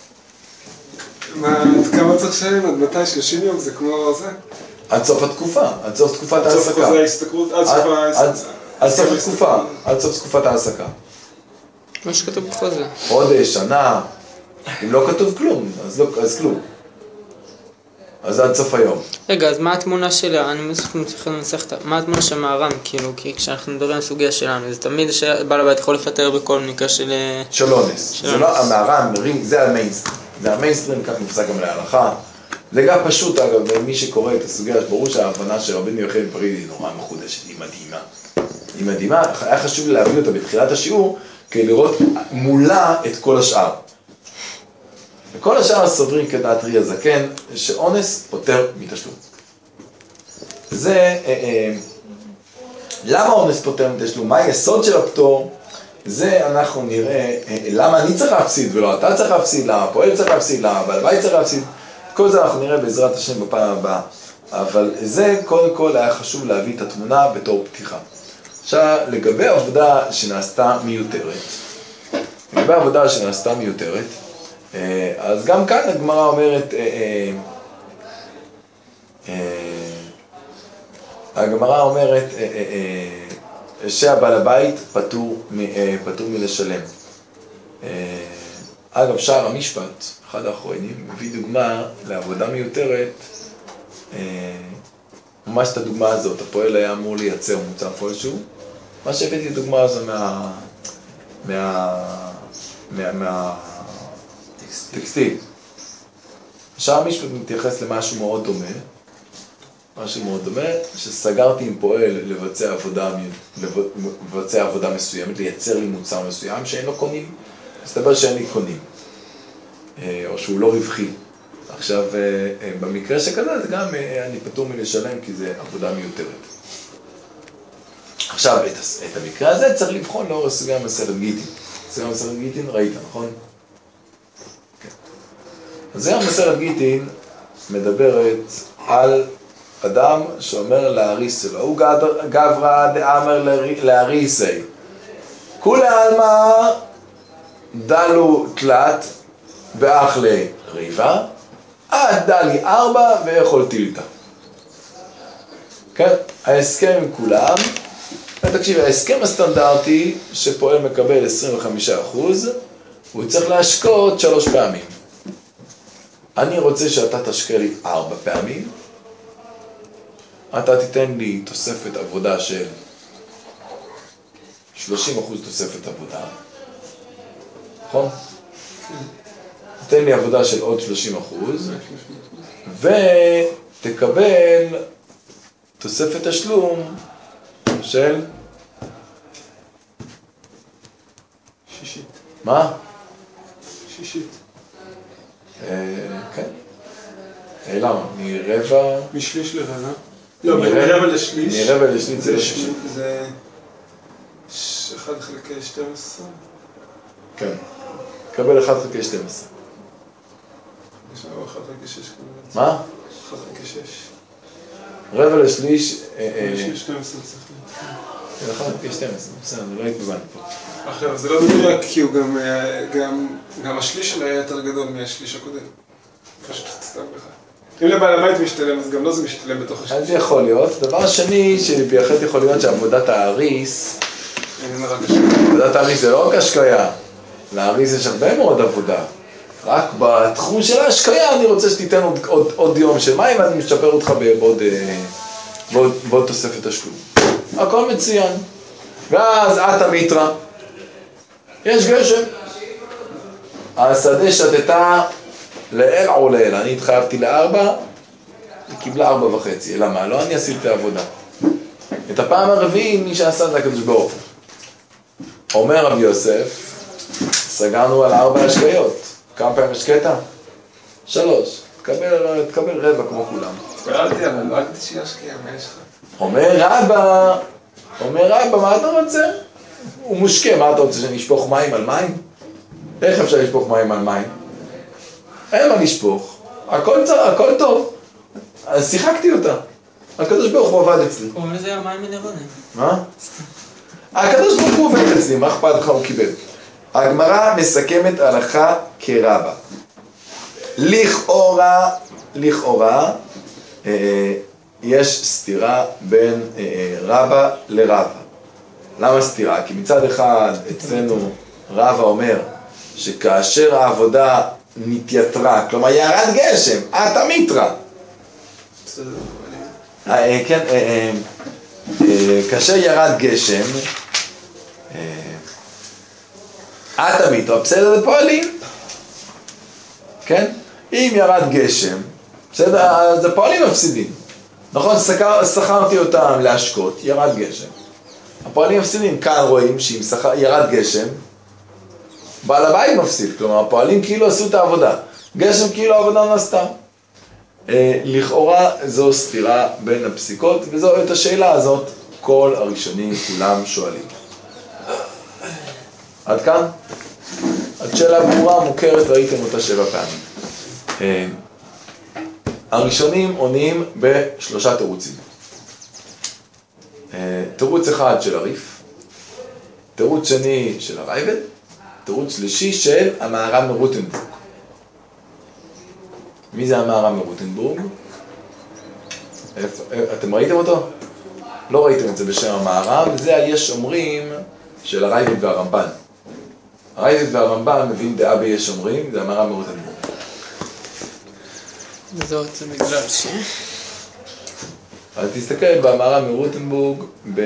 Speaker 3: כמה צריך לשלם? עד מתי? שלושים יום? זה כמו זה?
Speaker 1: עד סוף התקופה, עד סוף תקופת ההעסקה.
Speaker 3: עד סוף חוזה ההסתכלות, עד סוף ההסתכלות.
Speaker 1: עד סוף התקופה, עד סוף תקופת ההעסקה.
Speaker 2: מה שכתוב בחוזה.
Speaker 1: חודש, שנה, אם לא כתוב כלום, אז, לא, אז כלום. אז עד סוף היום.
Speaker 2: רגע, אז מה התמונה שלה? אני מצליח לנסח את... מה התמונה של מהר"ם? כאילו, כי כשאנחנו מדברים על סוגיה שלנו, זה תמיד שבעל הבית יכול לפטר בכל מקרה של...
Speaker 1: של אונס. זה לא המהר"ם, זה המיינסטרים. זה המיינסטרים, כך נפסק גם להלכה. זה גם פשוט, אגב, מי שקורא את הסוגיה, ברור שההבנה של רבנו יוחנן פריד היא נורא מחודשת, היא מדהימה. היא מדהימה, היה חשוב לי להביא אותה בתחילת השיעור, כדי לראות מולה את כל השאר. וכל השאר סוברים כדעת טרי הזקן, שאונס פותר מתשלום. זה, אה, אה, למה אונס פותר מתשלום? מה היסוד של הפטור? זה אנחנו נראה, אה, למה אני צריך להפסיד ולא אתה צריך להפסיד, למה הפועל צריך להפסיד, למה בעל בית צריך להפסיד. כל זה אנחנו נראה בעזרת השם בפעם הבאה. אבל זה קודם כל היה חשוב להביא את התמונה בתור פתיחה. עכשיו, לגבי העבודה שנעשתה מיותרת, לגבי העבודה שנעשתה מיותרת, אז גם כאן הגמרא אומרת, הגמרא אומרת שהבעל הבית פטור, פטור מלשלם. אגב, שער המשפט, אחד האחרונים, מביא דוגמה לעבודה מיותרת ממש את הדוגמה הזאת, הפועל היה אמור לייצר מוצר כלשהו, מה שהבאתי את הדוגמה הזו מה... מה... מה... מה... טקסטיל. עכשיו המשפט מתייחס למשהו מאוד דומה, משהו מאוד דומה, שסגרתי עם פועל לבצע עבודה, לבצע עבודה מסוימת, לייצר לי מוצר מסוים שאין לו קונים, מסתבר שאין לי קונים, או שהוא לא רווחי. עכשיו, במקרה שכזה, זה גם אני פטור מלשלם כי זה עבודה מיותרת. עכשיו, את, את המקרה הזה צריך לבחון לאור סוגי המסכת גיטין. סוגי המסכת גיטין ראית, נכון? כן. אז זה המסכת גיטין מדברת על אדם שאומר להריס שלו. הוא גברא דאמר להריסי. כולי עלמא דלו תלת באחלי ריבה, עד דלי ארבע ויכולתי ליטה. כן? ההסכם עם כולם, תקשיב, ההסכם הסטנדרטי שפועל מקבל עשרים וחמישה אחוז, הוא צריך להשקות שלוש פעמים. אני רוצה שאתה תשקה לי ארבע פעמים, אתה תיתן לי תוספת עבודה של שלושים אחוז תוספת עבודה, נכון? תן לי עבודה של עוד שלושים אחוז, ותקבל תוספת תשלום של...
Speaker 3: שישית.
Speaker 1: מה?
Speaker 3: שישית.
Speaker 1: כן. למה? מרבע...
Speaker 3: משליש לרבע? לא, מרבע לשליש.
Speaker 1: מרבע לשליש זה לא שישית.
Speaker 3: זה... אחד חלקי שתים עשרה?
Speaker 1: כן. תקבל אחד חלקי שתים עשרה.
Speaker 3: יש לנו אחד חלקי שש כמובן.
Speaker 1: מה?
Speaker 3: אחד חלקי שש.
Speaker 1: רבע לשליש...
Speaker 3: משליש שתים עשרה צריך להיות.
Speaker 1: אחד חלקי שתים עשרה, בסדר, לא התגוון פה.
Speaker 3: עכשיו, זה לא מדויק כי הוא גם... גם השליש שלה היה יותר גדול מהשליש הקודם. פשוט סתם לך. אם לבעל הבית משתלם, אז גם לא זה משתלם בתוך השליש.
Speaker 1: אז יכול להיות. דבר שני, שבהחלט יכול להיות שעבודת האריס... עבודת האריס זה לא רק השקיה. לאריס יש הרבה מאוד עבודה. רק בתחום של ההשקיה אני רוצה שתיתן עוד, עוד, עוד יום של מים ואני משפר אותך בעוד, בעוד, בעוד תוספת תשלום. הכל מצוין. ואז את המיטרה. יש גשם. השדה שתתה לאל עולל. אני התחייבתי לארבע, היא קיבלה ארבע וחצי. למה? לא אני עשיתי את העבודה. את הפעם הרביעית מי שעשה זה הקדוש ברוך הוא. אומר רבי יוסף, סגרנו על ארבע השקיות. כמה פעמים השקעת? שלוש. תקבל, תקבל רבע כמו כולם.
Speaker 3: התפללתי, אבל לא הייתי שיהיה השקיעה, מה יש לך?
Speaker 1: אומר רבא, אומר רבא, מה אתה רוצה? הוא מושקע, מה אתה רוצה, שאני אשפוך מים על מים? איך אפשר לשפוך מים על מים? אין מה לשפוך, הכל, הכל טוב. אז שיחקתי אותה. הקדוש ברוך הוא עבד אצלי.
Speaker 2: קוראים לזה המים מנרונים.
Speaker 1: מה? הקדוש ברוך הוא עובד אצלי, מה אכפת לך הוא קיבל? הגמרא מסכמת הלכה כרבה. לכאורה, לכאורה, אה, יש סתירה בין אה, רבה לרבה. למה סתירה? כי מצד אחד אצלנו רבה אומר שכאשר העבודה נתייתרה, כלומר ירד גשם, את המיטרה. אה, כן, אה, אה, אה, כאשר ירד גשם, את המיטרה, בסדר, זה פועלים. כן? אם ירד גשם, בסדר, אז הפועלים מפסידים. נכון, שכרתי אותם להשקות, ירד גשם. הפועלים מפסידים, כאן רואים שאם ירד גשם, בעל הבית מפסיד, כלומר, הפועלים כאילו עשו את העבודה. גשם כאילו העבודה נעשתה. לכאורה זו סתירה בין הפסיקות, וזו את השאלה הזאת כל הראשונים כולם שואלים. עד כאן? השאלה ברורה, מוכרת, ראיתם אותה שבע פעמים. הראשונים עונים בשלושה תירוצים. תירוץ אחד של הריף, תירוץ שני של הרייבד, תירוץ שלישי של המהר"ם מרוטנבורג. מי זה המהר"ם מרוטנבורג? אתם ראיתם אותו? לא ראיתם את זה בשם המהר"ם, וזה היש אומרים של הרייבד והרמב"ן. הרייבד והרמב"ן מביאים דעה ביש אומרים, זה המהר"ם מרוטנבורג.
Speaker 2: זאת בגלל ש...
Speaker 1: אז תסתכל במערה מרוטנבורג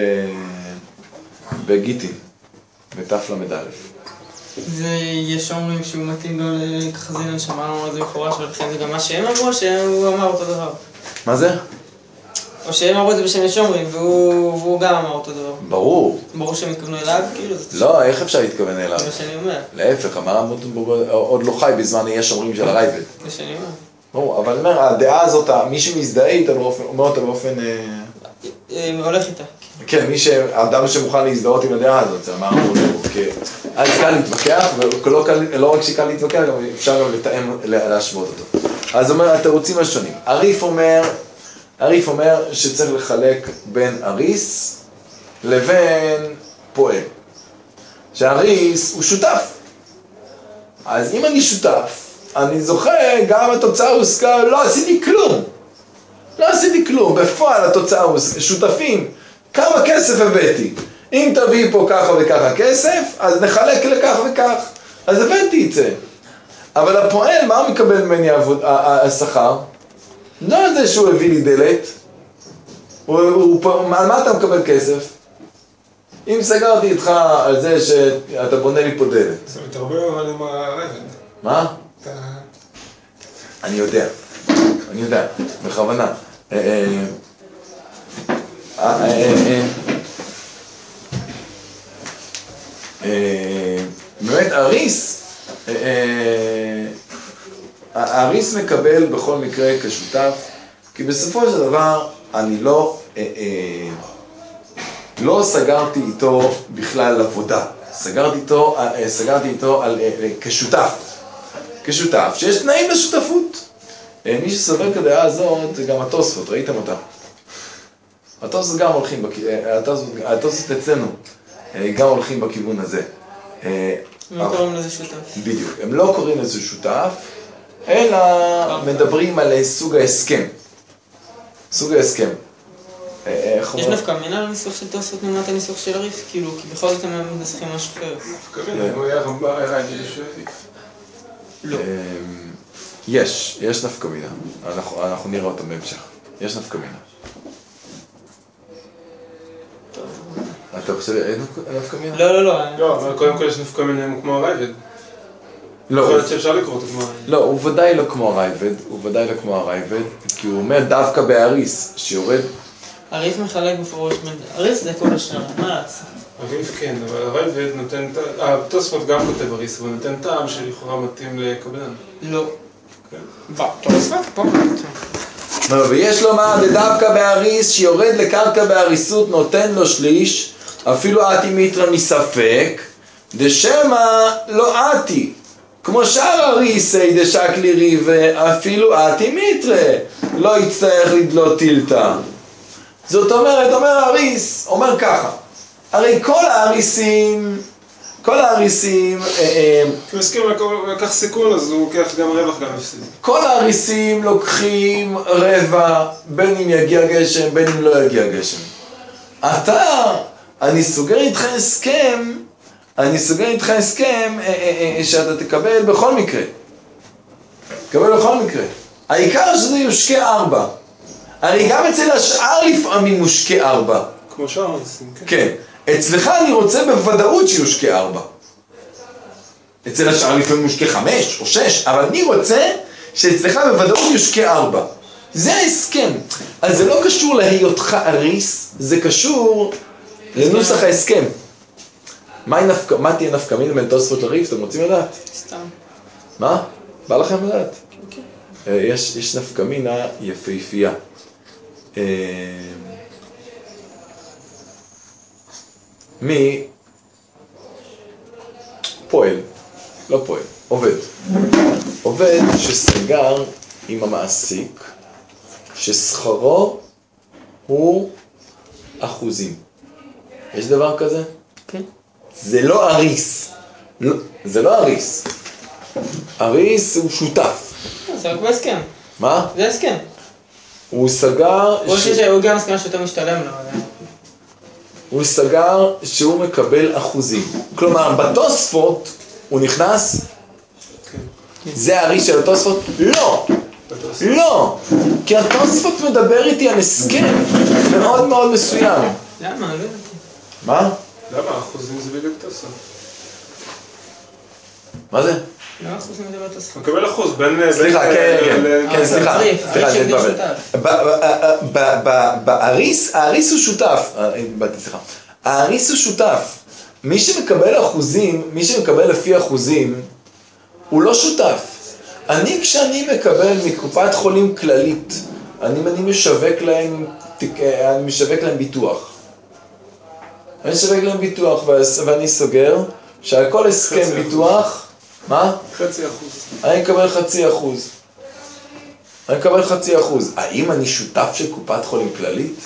Speaker 1: בגיטין, בתף למד א'.
Speaker 2: זה יש אומרים שהוא מתאים לו לחזין שמענו על זה מפורש, ולכן זה גם מה שהם אמרו, שהוא אמר אותו דבר.
Speaker 1: מה זה?
Speaker 2: או שהם אמרו את זה בשם יש אומרים, והוא גם אמר אותו דבר.
Speaker 1: ברור.
Speaker 2: ברור שהם התכוונו אליו, כאילו?
Speaker 1: לא, איך אפשר להתכוון אליו?
Speaker 2: זה מה שאני אומר.
Speaker 1: להפך, המערה מרוטנבורג עוד לא חי בזמן יש אומרים של הרייבד.
Speaker 2: זה שאני אומר.
Speaker 1: ברור, אבל אומר, הדעה הזאת, מי שמזדהה איתה, אומר אותה באופן...
Speaker 2: הולך איתה.
Speaker 1: כן, מי שאדם שמוכן להזדהות עם הדעה הזאת, זה אמר מרוטנבורג. אז קל להתווכח, ולא רק שקל להתווכח, אפשר גם לתאם, להשוות אותו. אז אומר, התירוצים השונים. הריף אומר, הריף אומר שצריך לחלק בין אריס לבין פועל. שהאריס הוא שותף. אז אם אני שותף, אני זוכה גם התוצאה הוסקה, לא עשיתי כלום. לא עשיתי כלום, בפועל התוצאה הוסקה, שותפים. כמה כסף הבאתי? אם תביא פה ככה וככה כסף, אז נחלק לכך וכך. אז הבאתי את זה. אבל הפועל, מה הוא מקבל ממני השכר? לא על זה שהוא הביא לי דלת. הוא, הוא, על מה אתה מקבל כסף? אם סגרתי איתך על זה שאתה בונה לי פה דלת.
Speaker 3: זה מתרבה אבל עם הרייבד.
Speaker 1: מה? אני יודע. אני יודע. בכוונה. באמת, אריס, אריס מקבל בכל מקרה כשותף, כי בסופו של דבר אני לא, לא סגרתי איתו בכלל עבודה, סגרתי איתו, סגרתי איתו על, כשותף, כשותף, שיש תנאים לשותפות. מי שסובר כדעה הזאת זה גם התוספות, ראיתם אותה? התוספות גם הולכים, התוספות אצלנו גם הולכים בכיוון הזה.
Speaker 2: הם לא קוראים לזה שותף.
Speaker 1: בדיוק, הם לא קוראים לזה שותף, אלא מדברים על סוג ההסכם. סוג ההסכם.
Speaker 2: יש נפקא מינה לניסוח של תוספות לעומת הניסוח של הריף? כאילו, כי בכל זאת הם מנסחים משהו אחר.
Speaker 3: נפקא מינה, אם הוא היה רמב"ם, היה רייבד לשואפיק.
Speaker 2: לא.
Speaker 1: יש, יש נפקא מינה. אנחנו נראה אותם בהמשך. יש נפקא מינה. אתה חושב, אין נפקא מינה?
Speaker 2: לא, לא, לא.
Speaker 3: לא, אבל קודם כל יש נפקא מינה כמו הרייבד.
Speaker 1: לא.
Speaker 3: יכול להיות שאפשר לקרוא אותו כמו הרייבד.
Speaker 1: לא, הוא ודאי לא כמו הרייבד, הוא ודאי לא כמו הרייבד, כי הוא אומר דווקא באריס, שיורד...
Speaker 2: הריף מחלק בפרוש, הריף זה כל השאר, מה לעשות?
Speaker 3: הריף כן, אבל הרייבד נותן... התוספות גם כותב הריס, הוא נותן טעם שלכאורה מתאים לקבלן.
Speaker 2: לא. בתוספות? פה לא.
Speaker 1: ויש לומר, דווקא באריס, שיורד לקרקע באריסות, נותן לו שליש, אפילו אתי מיתרא מספק, דשמא לא אתי. כמו שאר אריסי דשקלי ריבה, אפילו אתי מיתרא, לא יצטרך לדלות טילתא. זאת אומרת, אומר האריס, אומר ככה, הרי כל האריסים, כל האריסים...
Speaker 3: הוא הסכים לקח סיכון, אז הוא לוקח גם רווח גם הפסיד.
Speaker 1: כל האריסים לוקחים רבע, בין אם יגיע גשם, בין אם לא יגיע גשם. אתה, אני סוגר איתך הסכם, אני סוגר איתך הסכם שאתה תקבל בכל מקרה. תקבל בכל מקרה. העיקר שזה יושקע ארבע. הרי גם אצל השאר לפעמים מושקע ארבע.
Speaker 3: כמו שאר האריסים, כן.
Speaker 1: כן. אצלך אני רוצה בוודאות שיושקע ארבע. אצל השאר לפעמים מושקע חמש או שש, אבל אני רוצה שאצלך בוודאות יושקע ארבע. זה ההסכם. אז זה לא קשור להיותך אריס, זה קשור לנוסח ההסכם. מה תהיה נפקא מינה בין תוספות לריף? אתם רוצים לדעת?
Speaker 2: סתם.
Speaker 1: מה? בא לכם לדעת?
Speaker 2: כן.
Speaker 1: יש נפקא מינה יפהפייה. מי פועל, לא פועל, עובד. עובד שסגר עם המעסיק ששכרו הוא אחוזים. יש דבר כזה?
Speaker 2: כן.
Speaker 1: זה לא אריס. לא, זה לא אריס. אריס הוא שותף.
Speaker 2: זה רק בהסכם.
Speaker 1: מה?
Speaker 2: זה הסכם.
Speaker 1: הוא סגר...
Speaker 2: או שהוא גם הסכם שאתה משתלם לו.
Speaker 1: הוא סגר שהוא מקבל אחוזים. כלומר, בתוספות הוא נכנס? זה האריס של התוספות? לא! לא, כי התוספות מדבר איתי על הסכם מאוד מאוד מסוים.
Speaker 2: למה? לא יודעת.
Speaker 1: מה?
Speaker 3: למה? אחוזים זה בדיוק תוספות.
Speaker 1: מה זה?
Speaker 2: למה אחוזים מדבר תוספות?
Speaker 3: מקבל אחוז בין...
Speaker 1: סליחה, כן, כן, כן, סליחה. סליחה,
Speaker 2: הריס
Speaker 1: אני
Speaker 2: שותף.
Speaker 1: האריס, האריס הוא שותף. סליחה. האריס הוא שותף. מי שמקבל אחוזים, מי שמקבל לפי אחוזים, הוא לא שותף. אני, כשאני מקבל מקופת חולים כללית, אני, אני משווק להם, אני משווק להם ביטוח. אני משווק להם ביטוח, ואני סוגר שעל כל הסכם ביטוח, מה?
Speaker 3: חצי אחוז.
Speaker 1: אני מקבל חצי אחוז. אני מקבל חצי אחוז. האם אני שותף של קופת חולים כללית?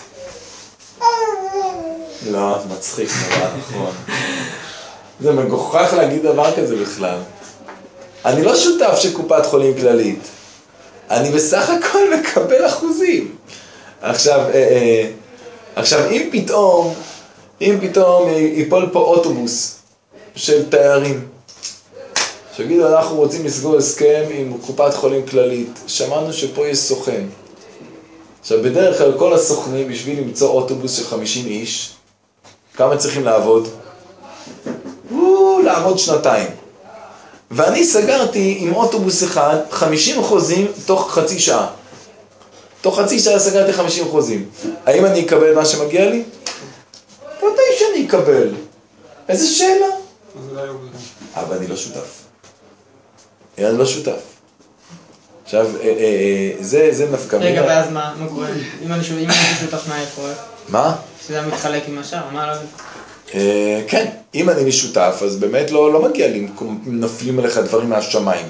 Speaker 1: לא, מצחיק נורא, נכון. זה מגוחך להגיד דבר כזה בכלל. אני לא שותף של קופת חולים כללית. אני בסך הכל מקבל אחוזים. עכשיו, אה, אה, עכשיו, אם פתאום, אם פתאום ייפול פה אוטובוס של תיירים, שגידו, אנחנו רוצים לסגור הסכם עם קופת חולים כללית, שמענו שפה יש סוכן. עכשיו, בדרך כלל כל הסוכנים, בשביל למצוא אוטובוס של חמישים איש, כמה צריכים לעבוד? וואו, לעבוד שנתיים. ואני סגרתי עם אוטובוס אחד חמישים אחוזים תוך חצי שעה. תוך חצי שעה סגרתי חמישים אחוזים. האם אני אקבל מה שמגיע לי? ודאי שאני אקבל. איזה שאלה? אבל אני לא שותף. אני לא שותף. עכשיו, זה, זה נפקא מינה.
Speaker 2: רגע, ואז מה, מה קורה? אם אני שותף, מה קורה?
Speaker 1: מה?
Speaker 2: שזה מתחלק עם השאר, מה לא?
Speaker 1: כן, אם אני משותף, אז באמת לא מגיע לי, נופלים עליך דברים מהשמיים.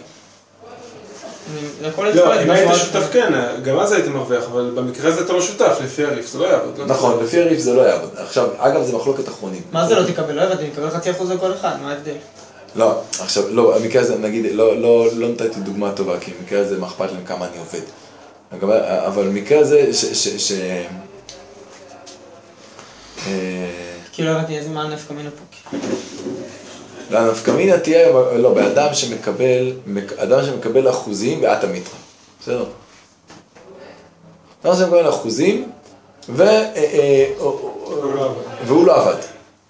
Speaker 3: לא, אם היית שותף כן, גם אז הייתי מרוויח, אבל במקרה הזה אתה לא שותף, לפי הריף, זה לא יעבוד.
Speaker 1: נכון, לפי הריף זה לא יעבוד. עכשיו, אגב, זה מחלוקת אחרונים.
Speaker 2: מה זה לא תקבל? לא הבאתי, תקבל חצי אחוז לכל אחד, מה ההבדל?
Speaker 1: לא, עכשיו, לא, המקרה הזה, נגיד, לא נתתי דוגמה טובה, כי המקרה הזה, מה אכפת להם כמה אני עובד. אבל המקרה הזה, ש...
Speaker 2: כאילו לא הבאתי איזה מה נפקא מינה פה.
Speaker 1: לא, נפקא מינה תהיה, לא, באדם שמקבל, אדם שמקבל אחוזים ואת המיטרה. בסדר? אדם שמקבל אחוזים, והוא לא עבד.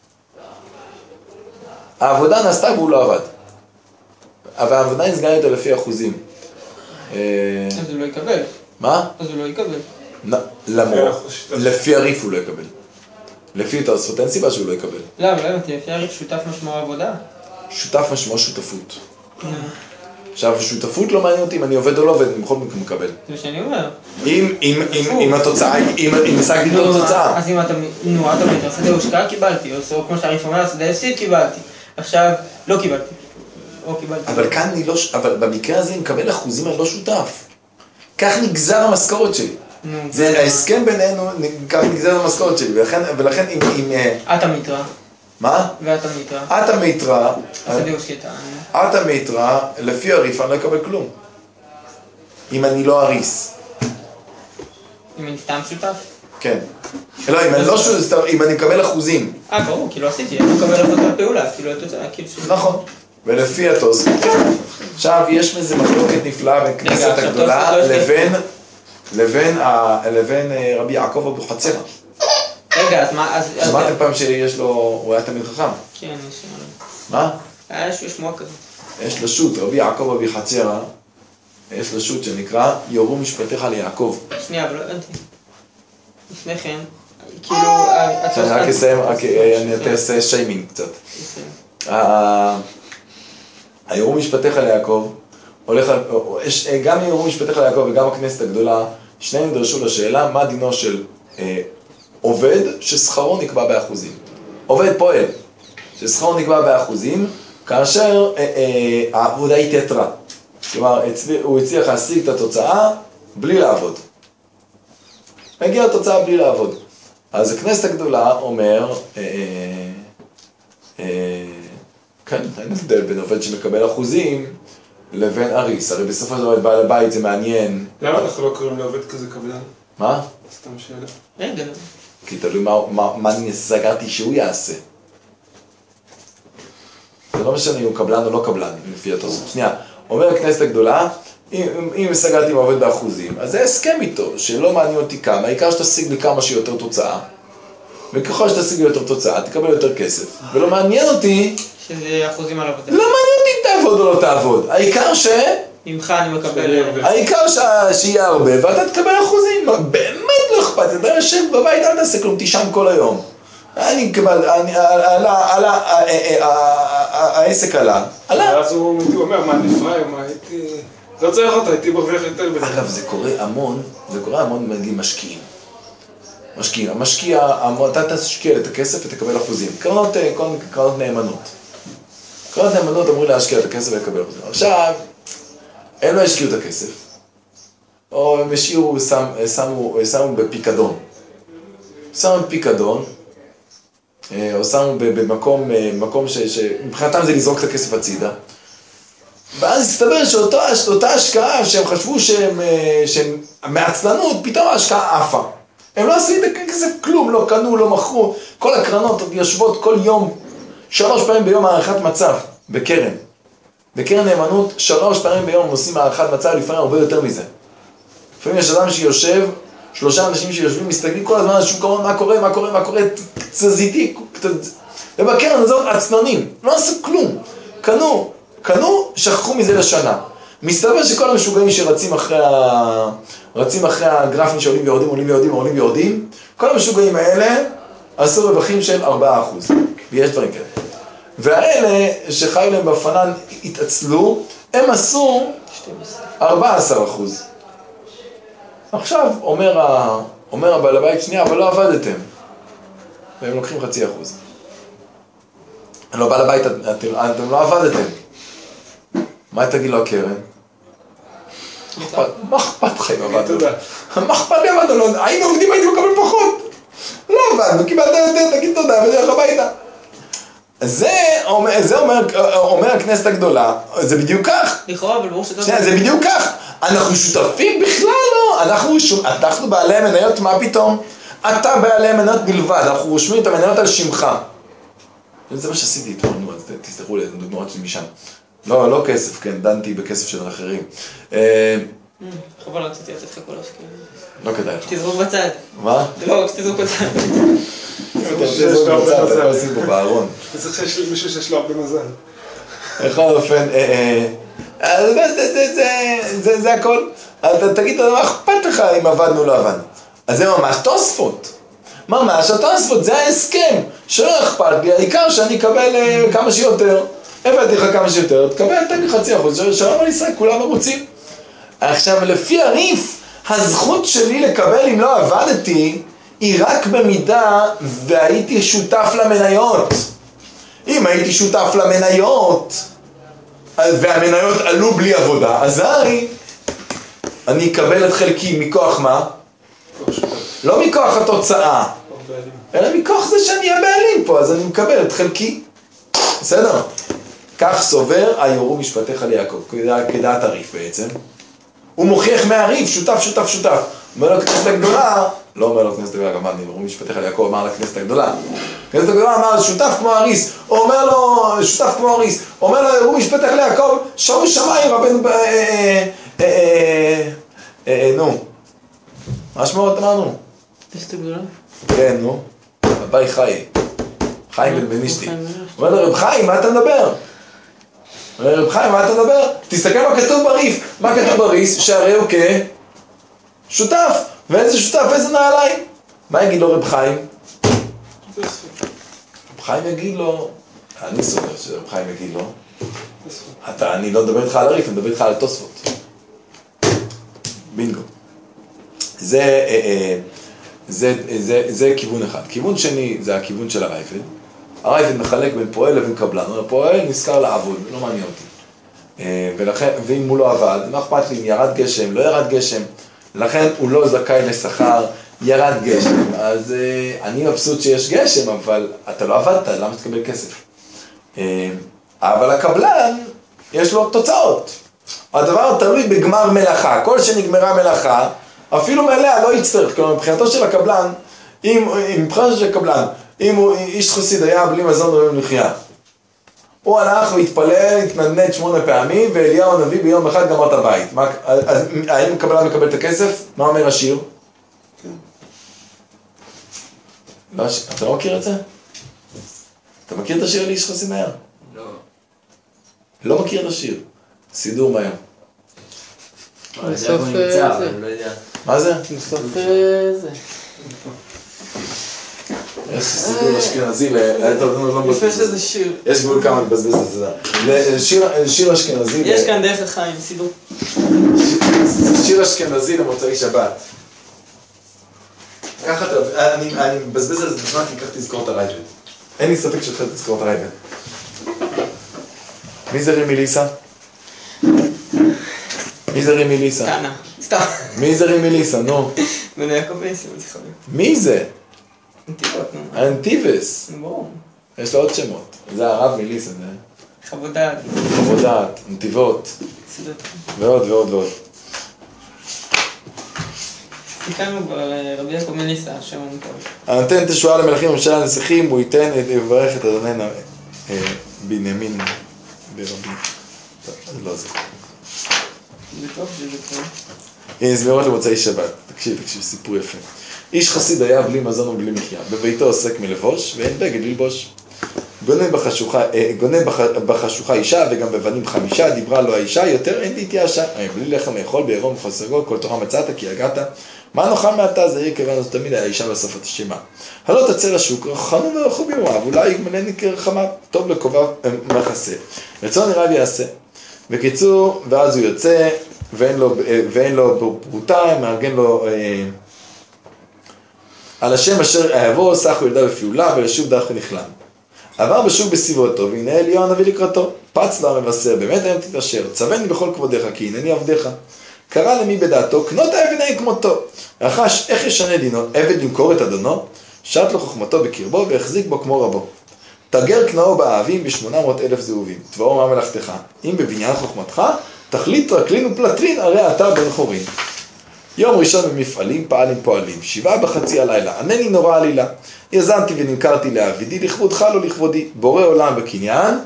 Speaker 1: העבודה נעשתה והוא לא עבד. אבל העבודה נסגרה איתו לפי אחוזים.
Speaker 2: אז הוא לא יקבל.
Speaker 1: מה?
Speaker 2: אז הוא לא יקבל.
Speaker 1: למה? לפי הריף הוא לא יקבל. לפי תוספות, אין סיבה שהוא לא יקבל.
Speaker 2: לא, אבל לא הבנתי, לפי הריף שותף משמעו עבודה.
Speaker 1: שותף משמעו שותפות. עכשיו, שותפות לא מעניין אותי אם אני עובד או לא עובד, אני בכל מקרה מקבל.
Speaker 2: זה מה שאני אומר.
Speaker 1: אם התוצאה, אם השגתי את התוצאה.
Speaker 2: אז אם אתה, נו, אתה אומר, שדה הושקע קיבלתי, או כמו שהריף אומר, שדה הפסיד קיבלתי. עכשיו, לא קיבלתי. או קיבלתי.
Speaker 1: אבל כאן אני לא, אבל במקרה הזה אני מקבל אחוזים, אני לא שותף. כך נגזר המשכורת שלי. זה ההסכם בינינו, כך נגזר המשכורת שלי, ולכן אם...
Speaker 2: את המיטרה.
Speaker 1: מה?
Speaker 2: ואת המיטרה.
Speaker 1: את המיטרה.
Speaker 2: שדה הושקטה.
Speaker 1: את המיטרה, לפי הריף אני לא אקבל כלום. אם אני לא אריס.
Speaker 2: אם אני סתם שותף?
Speaker 1: כן. לא, אם אני לא שותף, אם אני מקבל אחוזים.
Speaker 2: אה, ברור, כי לא עשיתי, אני לא מקבל אחוז בפעולה, כאילו התוצאה, כאילו ש...
Speaker 1: נכון. ולפי התוספות. עכשיו, יש מזה מחלוקת נפלאה בין כנסת הגדולה לבין... לבין, ה... לבין רבי יעקב אבוחצירא.
Speaker 2: רגע, אז מה... אז...
Speaker 1: שמעתם פעם שיש לו... הוא היה תמיד חכם?
Speaker 2: כן, יש שמענו.
Speaker 1: מה?
Speaker 2: היה איזשהו שמוע כזה.
Speaker 1: יש לו שו"ת, רבי יעקב אבוחצירא, יש לו שו"ת שנקרא יורו משפטיך ליעקב. שנייה,
Speaker 2: אבל לא הבנתי. לפני כן, כאילו...
Speaker 1: אני רק אסיים, אני אעשה שיימינג קצת. היורו משפטיך ליעקב, הולך על, גם יורו משפטיך ליעקב וגם הכנסת הגדולה, שניהם דרשו לשאלה מה דינו של אה, עובד ששכרו נקבע באחוזים. עובד פועל ששכרו נקבע באחוזים, כאשר אה, אה, העבודה התייתרה. כלומר, הצליח, הוא הצליח להשיג את התוצאה בלי לעבוד. הגיע התוצאה בלי לעבוד. אז הכנסת הגדולה אומר, אה, אה, כן, אין הבדל בין עובד שמקבל אחוזים, לבין אריס, הרי בסופו של דבר בעל הבית זה מעניין.
Speaker 3: למה אנחנו לא קוראים לעובד כזה קבלן?
Speaker 1: מה?
Speaker 3: סתם שאלה.
Speaker 2: רגע.
Speaker 1: כי תלוי מה, מה, מה אני סגרתי שהוא יעשה. זה לא משנה אם הוא קבלן או לא קבלן, לפי התוספות. שנייה, אומר הכנסת הגדולה, אם, אם סגרתי עם עובד באחוזים, אז זה הסכם איתו, שלא מעניין אותי כמה, העיקר שתשיג לי כמה שיותר תוצאה, וככל שתשיג לי יותר תוצאה, תקבל יותר כסף, ולא מעניין אותי...
Speaker 2: שזה אחוזים על עבודה.
Speaker 1: לא מעניין אותי אם תעבוד או לא תעבוד, העיקר ש...
Speaker 2: ממך אני מקבל...
Speaker 1: העיקר ש... שיהיה הרבה, ואתה תקבל אחוזים, באמת לא אכפת, אתה יושב בבית, אל תעשה כלום, תישן כל היום. אני קיבל, עלה, עלה, העסק עלה, עלה.
Speaker 3: ואז הוא אומר, מה, נפרע, מה, הייתי... לא צריך אותה, הייתי מרוויח יותר בזה.
Speaker 1: אגב, זה קורה המון, זה קורה המון מגיעים משקיעים. משקיע, המשקיע, אתה תשקיע את הכסף ותקבל אחוזים. קרנות, קרנות נאמנות. קרנות נאמנות אמורים להשקיע את הכסף ולקבל אחוזים. עכשיו, הם לא השקיעו את הכסף. או הם השאירו, שמו, שמו בפיקדון. שמו בפיקדון, או שמו במקום, מקום שמבחינתם זה לזרוק את הכסף הצידה. ואז הסתבר שאותה השקעה שהם חשבו שהם, שהם מעצלנות, פתאום ההשקעה עפה. הם לא עשו את הכסף כלום, לא קנו, לא מכרו. כל הקרנות יושבות כל יום, שלוש פעמים ביום הערכת מצב, בקרן. בקרן נאמנות, שלוש פעמים ביום עושים הערכת מצב, לפעמים הרבה יותר מזה. לפעמים יש אדם שיושב, שלושה אנשים שיושבים, מסתכלים כל הזמן על שוק ההון, מה קורה, מה קורה, מה קורה, תזזיתי, ובקרן הזאת עצלנים, לא עשו כלום. קנו, קנו, שכחו מזה לשנה. מסתבר שכל המשוגעים שרצים אחרי, ה... רצים אחרי הגרפים שעולים ויורדים, עולים ויורדים, עולים ויורדים, כל המשוגעים האלה עשו רווחים של ארבעה אחוז, ויש דברים כאלה. והאלה שחיו להם בפנן התעצלו, הם עשו ארבעה עשר אחוז. עכשיו אומר, ה... אומר הבעל הבית, שנייה, אבל לא עבדתם. והם לוקחים חצי אחוז. לא בעל הבית, אתם, אתם לא עבדתם. מה תגיד לו הקרן? מה אכפת לך אם עבדנו? מה אכפת לי עבדנו? היינו עובדים, הייתי מקבל פחות. לא עבדנו, קיבלת יותר, תגיד תודה, ודרך הביתה. זה אומר הכנסת הגדולה, זה בדיוק כך.
Speaker 2: לכאורה, אבל ברור שאתה...
Speaker 1: זה בדיוק כך. אנחנו שותפים בכלל לא. אנחנו בעלי המניות, מה פתאום? אתה בעלי המניות בלבד, אנחנו רושמים את המניות על שמך. זה מה שעשיתי איתו, נו, אז תסתכלו לי, דוגמאות שלי משם. לא, לא כסף, כן, דנתי בכסף של אחרים.
Speaker 2: חבל, רציתי לתת לך כל השקיע.
Speaker 1: לא כדאי לך.
Speaker 2: תזרוק בצד.
Speaker 1: מה?
Speaker 2: לא, תזרוק בצד.
Speaker 1: תזרוק בצד, אתה עושים פה בארון.
Speaker 3: אתה צריך שיש מישהו שיש לו הרבה מזל.
Speaker 1: בכל אופן, זה הכל. תגיד, מה אכפת לך אם עבדנו או לא עבדנו? אז זה ממש תוספות. ממש התוספות, זה ההסכם. שלא אכפת לי, העיקר שאני אקבל כמה שיותר. הבאתי לך כמה שיותר, תקבל, תן לי חצי אחוז, שלום על ישראל, כולם מרוצים. עכשיו, לפי הריף, הזכות שלי לקבל אם לא עבדתי, היא רק במידה והייתי שותף למניות. אם הייתי שותף למניות, והמניות עלו בלי עבודה, אזי אני אקבל את חלקי מכוח מה? לא מכוח התוצאה, אלא מכוח זה שאני הבעלים פה, אז אני מקבל את חלקי. בסדר? כך סובר, היורו משפטיך ליעקב, כדעת הריף בעצם. הוא מוכיח מהריף, שותף, שותף, שותף. אומר לו כנסת הגדולה, לא אומר לו כנסת הגדולה, אמר לי, היורו משפטיך ליעקב, אמר לכנסת הגדולה. כנסת הגדולה אמר, שותף כמו הריס, הוא אומר לו, שותף כמו הריס, הוא אומר לו, היורו משפטיך ליעקב, שווי שמיים, רבנו, נו. מה שמות אמרנו?
Speaker 2: כנסת הגדולה?
Speaker 1: כן, נו. אביי חי. חיים בן בנישתי. הוא אומר לו, רב חיים, מה אתה מדבר? רב חיים, מה אתה מדבר? תסתכל מה כתוב בריף. מה כתוב בריס? שהרי הוא כשותף. ואיזה שותף, איזה נעליים? מה יגיד לו רב חיים? רב חיים יגיד לו, אני סובר שרב חיים יגיד לו, אתה, אני לא מדבר איתך על הריף, אני מדבר איתך על תוספות. בינגו. זה, זה, זה, זה כיוון אחד. כיוון שני זה הכיוון של הרייפד. הרייפד מחלק בין פועל לבין קבלן. הפועל נזכר לעבוד, לא מעניין אותי. ולכן, ואם הוא לא עבד, מה אכפת לי אם ירד גשם, לא ירד גשם, לכן הוא לא זכאי לשכר, ירד גשם. אז אני מבסוט שיש גשם, אבל אתה לא עבדת, למה תקבל כסף? אבל הקבלן, יש לו תוצאות. הדבר תלוי בגמר מלאכה. כל שנגמרה מלאכה, אפילו מלאה לא יצטרך. כלומר, מבחינתו של הקבלן, אם, מבחינתו של הקבלן, אם הוא איש חסיד היה בלי מזון ובלי מחיה, הוא הלך והתפלל, התנדנד שמונה פעמים, ואליהו הנביא ביום אחד גמר את הבית. מה, אז האם קבלן מקבל את הכסף? מה אומר השיר?
Speaker 3: כן.
Speaker 1: לא, אתה לא מכיר את זה? אתה מכיר את השיר לאיש חסי מהר?
Speaker 2: לא.
Speaker 1: לא מכיר את השיר. סידור מהר.
Speaker 2: בסוף זה.
Speaker 1: מה זה?
Speaker 2: בסוף זה.
Speaker 1: יש סידור אשכנזי,
Speaker 2: לפני שזה שיר.
Speaker 1: יש גבול כמה לבזבז את זה. שיר אשכנזי.
Speaker 2: יש כאן דרך לחיים, סידור.
Speaker 1: שיר אשכנזי למוצאי שבת. ככה אתה, אני מבזבז על זה בזמן כי כך תזכור את הרייבד. אין לי ספק שאתה תזכור את הרייבד. מי זה רימי ליסה? מי זה רימי ליסה?
Speaker 2: קטנה, סתם.
Speaker 1: מי זה רימי ליסה? נו.
Speaker 2: בני יעקב ניסים, זה חביב.
Speaker 1: מי זה?
Speaker 2: נתיבות, נו.
Speaker 1: האנטיבס.
Speaker 2: נו, ברור.
Speaker 1: יש לו עוד שמות. זה הרב מיליסה, זה.
Speaker 2: חוות דעת.
Speaker 1: חוות דעת, נתיבות.
Speaker 2: סידור.
Speaker 1: ועוד ועוד ועוד.
Speaker 2: סיכמנו כבר רבי יעקב מניסה, השם המוטב.
Speaker 1: הנותן תשועה למלכים וממשלה הנסיכים, הוא ייתן לברך את אדוננו בנימין ברבים. טוב, זה לא זה.
Speaker 2: זה טוב שזה טוב.
Speaker 1: הנה, זמירות למוצאי שבת. תקשיב, תקשיב, סיפור יפה. איש חסיד היה בלי מזון ובלי מחיה. בביתו עוסק מלבוש, ואין בגד ללבוש. גונן בחשוכה, גונן בחשוכה אישה, וגם בבנים חמישה, דיברה לו האישה, יותר אין לי התייאשה. בלי לחם לאכול, בעירום וחסרגו, כל תורה מצאת, כי הגעת. מה נאכל מעתה? זה יהיה כיוון זאת תמיד האישה בסוף התשימה. הלא תצא לשוק, רחנו ורחו בימיו, אולי יגמלני כרחמה, טוב לקובע מחסה. רצון נראה ויעשה. בקיצור, ואז הוא יוצא, ואין לו, ואין לו פרוטה, מארגן לו אה, על השם אשר אהבו, סחו ילדה בפעולה, ולשוב דרך ונכלם. עבר בשוק בסביבתו, והנה אליהו הנביא לקראתו. פץ לו המבשר, באמת היום תתעשר, צווני בכל כבודיך, כי הנני עבדיך. קרא למי בדעתו, קנות העבד אין כמותו. רחש, איך ישנה דינו, עבד למכור את אדונו? שט לו חוכמתו בקרבו, והחזיק בו כמו רבו. תגר קנאו באהבים בשמונה מאות אלף זהובים. תבואו מה מלאכתך. אם בבניין חוכמתך, תחליט טרקלין ופלטרין, הרי אתה בן חורין. יום ראשון במפעלים, פעל עם פועלים. שבעה בחצי הלילה, ענני נורא עלילה. יזנתי ונמכרתי לעבידי, לכבודך לא לכבודי. בורא עולם בקניין.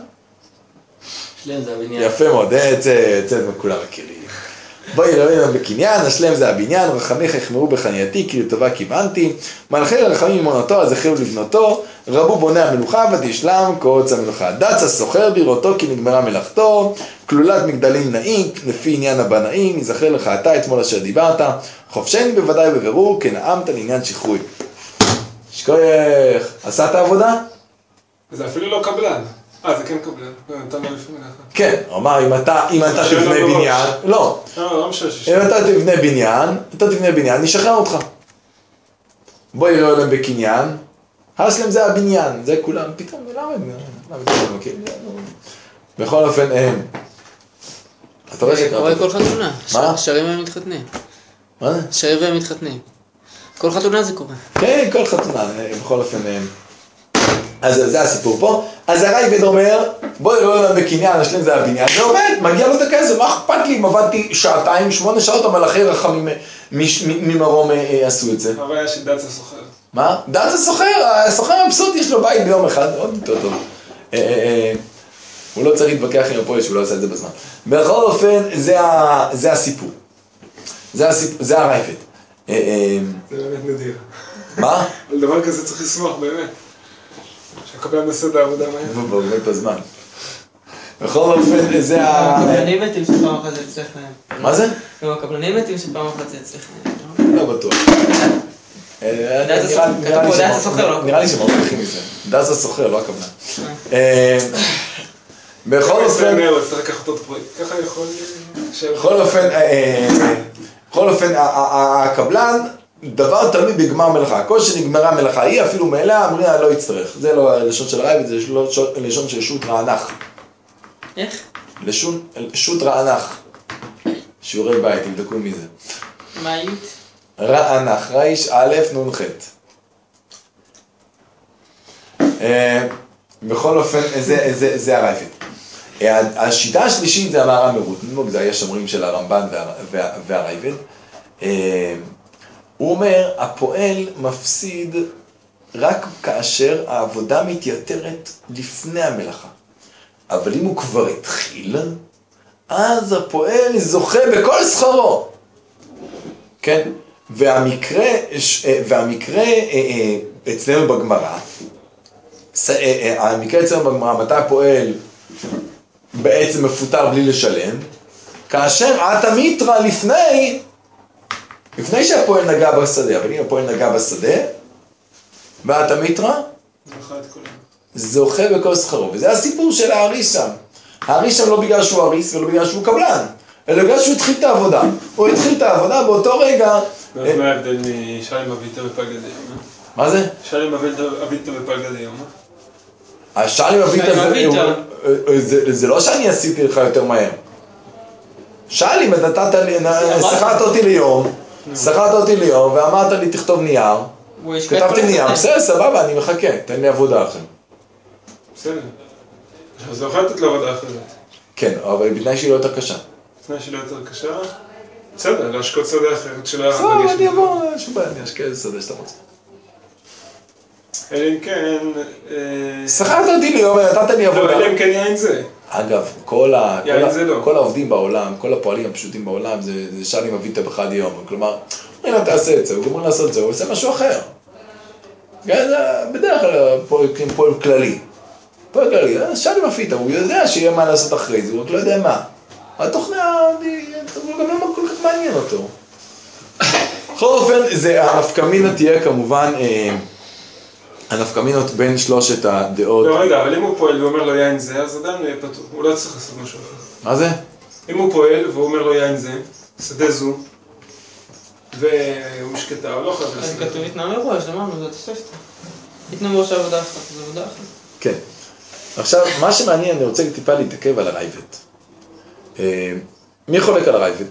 Speaker 2: שלם זה הבניין.
Speaker 1: יפה מאוד, זה כולם מכירים. בואי אלוהים בקניין, השלם זה הבניין, רחמיך יחמרו בחנייתי, כי לטובה כיוונתי, מלכי רחמים ממונתו, אז החלו לבנותו, רבו בוני המלוכה, ותשלם קוץ המלוכה. דץ הסוחר בראותו, כי נגמרה מלאכתו, כלולת מגדלים נעים, לפי עניין הבנאים, יזכר לך אתה אתמול אשר דיברת, חופשני בוודאי ובבירור, כנעמת לעניין שחרוי. שכוייך, עשה את העבודה?
Speaker 3: זה אפילו לא קבלן. אה, זה כן קבלן. נתן לו לפעמים לך.
Speaker 1: כן, הוא אמר, אם אתה תבנה בניין, לא.
Speaker 3: לא, לא משש.
Speaker 1: אם אתה תבנה בניין, אתה תבנה בניין, נשחרר אותך. בוא יראה עליהם בקניין, השלם זה הבניין, זה כולם, פתאום, למה הם מכירים? בכל אופן, הם. אתה רואה שקראת?
Speaker 2: רואה כל חתונה.
Speaker 1: מה?
Speaker 2: שרים והם מתחתנים.
Speaker 1: מה זה?
Speaker 2: שרים והם מתחתנים. כל חתונה זה קורה.
Speaker 1: כן, כל חתונה, בכל אופן, הם. אז זה הסיפור פה. אז הרייבד אומר, בוא יראה עליהם בקניין, השלם זה הבניין, זה עובד, מגיע לו את הכסף, מה אכפת לי אם עבדתי שעתיים, שמונה שעות, המלאכי רחמים ממרום עשו את זה.
Speaker 3: הבעיה שדץ הסוחר.
Speaker 1: מה? דץ הסוחר, הסוחר מבסוט, יש לו בית ביום אחד, עוד יותר טוב. הוא לא צריך להתווכח עם הפועל שהוא לא עושה את זה בזמן. בכל אופן, זה הסיפור. זה הרייבד.
Speaker 3: זה באמת נדיר.
Speaker 1: מה?
Speaker 3: על דבר כזה צריך לשמוח באמת. שהקבלן נעשה את העבודה מהר.
Speaker 1: הוא באמת בזמן. בכל אופן, זה ה...
Speaker 2: הקבלנים מתים שפעם אחת זה אצלך להם.
Speaker 1: מה זה?
Speaker 2: גם הקבלנים מתים שפעם אחת זה אצלך להם.
Speaker 1: לא בטוח.
Speaker 2: דץ הסוחר לא.
Speaker 1: נראה לי שמרוויחים מזה. דץ הסוחר, לא הקבלן. בכל אופן...
Speaker 3: צריך לקחת אותו פרויקט. ככה יכול...
Speaker 1: בכל אופן, בכל אופן, הקבלן, דבר תלוי בגמר מלאכה. כל שנגמרה מלאכה היא, אפילו מאליה, אמריה לא יצטרך. זה לא לשון של הרייבד, זה לשון של שות רענך.
Speaker 2: איך?
Speaker 1: לשון, שות רענך. שיעורי בית, תבדקו מי זה.
Speaker 2: מה היית?
Speaker 1: רענך, רייש א' נון ח'. בכל אופן, זה הרייבד. השיטה השלישית זה המהר"ם מרוטנבורג, זה היה שומרים של הרמב"ן והרייבד. הוא אומר, הפועל מפסיד רק כאשר העבודה מתייתרת לפני המלאכה. אבל אם הוא כבר התחיל, אז הפועל זוכה בכל שכרו. כן? והמקרה, והמקרה אצלנו בגמרא, המקרה אצלנו בגמרא, מתי הפועל בעצם מפוטר בלי לשלם, כאשר עתה מיתרא לפני, לפני שהפועל נגע בשדה, אבל אם הפועל נגע בשדה, ועתה מיתרא, זוכה בכל שכרו. וזה הסיפור של האריס שם. האריס שם לא בגלל שהוא אריס ולא בגלל שהוא קבלן, אלא בגלל שהוא התחיל את העבודה. הוא התחיל את העבודה באותו רגע.
Speaker 3: מה ההבדל משלם אביטה ופלגא דיומא?
Speaker 1: מה זה?
Speaker 3: שלם אביטה ופלגא דיומא.
Speaker 1: השלם אביטה זה לא שאני עשיתי לך יותר מהר. שלם, שכרת אותי ליום, שכרת אותי ליום ואמרת לי תכתוב נייר. כתבתי נייר, בסדר, סבבה, אני מחכה, תן לי עבודה אחרת.
Speaker 3: בסדר. אז לא יכולת לתת לו עבודה אחרת.
Speaker 1: כן, אבל בתנאי שהיא לא יותר קשה.
Speaker 3: בתנאי שהיא לא יותר קשה? בסדר, להשקות שדה אחרת שלא היה
Speaker 1: בסדר, אני אבוא, שוב, אני אשקה איזה שדה שאתה רוצה.
Speaker 3: אלא אם כן...
Speaker 1: שכרת אותי ליום, נתת לי עבודה.
Speaker 3: לא, אלא אם כן יין זה.
Speaker 1: אגב, כל
Speaker 3: לא.
Speaker 1: העובדים בעולם, כל הפועלים הפשוטים בעולם, זה שלם אביטה בחד יום. כלומר, אומרים לה תעשה את זה, הוא גומר לעשות את זה, הוא עושה משהו אחר. בדרך כלל פועל כללי. פועל כללי, שלם אביטה, הוא יודע שיהיה מה לעשות אחרי זה, הוא רק לא יודע מה. התוכנה, הוא גם לא כל כך מעניין אותו. בכל אופן, הנפקמינה תהיה כמובן, הנפקמינות בין שלושת הדעות.
Speaker 3: לא, רגע, אבל אם הוא פועל ואומר לו יין זה, אז עדיין יהיה פתור, הוא לא צריך לעשות משהו אחר.
Speaker 1: מה זה?
Speaker 3: אם הוא פועל והוא אומר לו יין זה, שדה זו, והוא משקטה, הוא לא חייב לעשות.
Speaker 2: אז כתוב התנא מראש, אמרנו, זה התוספתא. התנא מראש עבודה אחת, זה עבודה אחת.
Speaker 1: כן. עכשיו, מה שמעניין, אני רוצה טיפה להתעכב על הרייבד. מי חולק על הרייבד?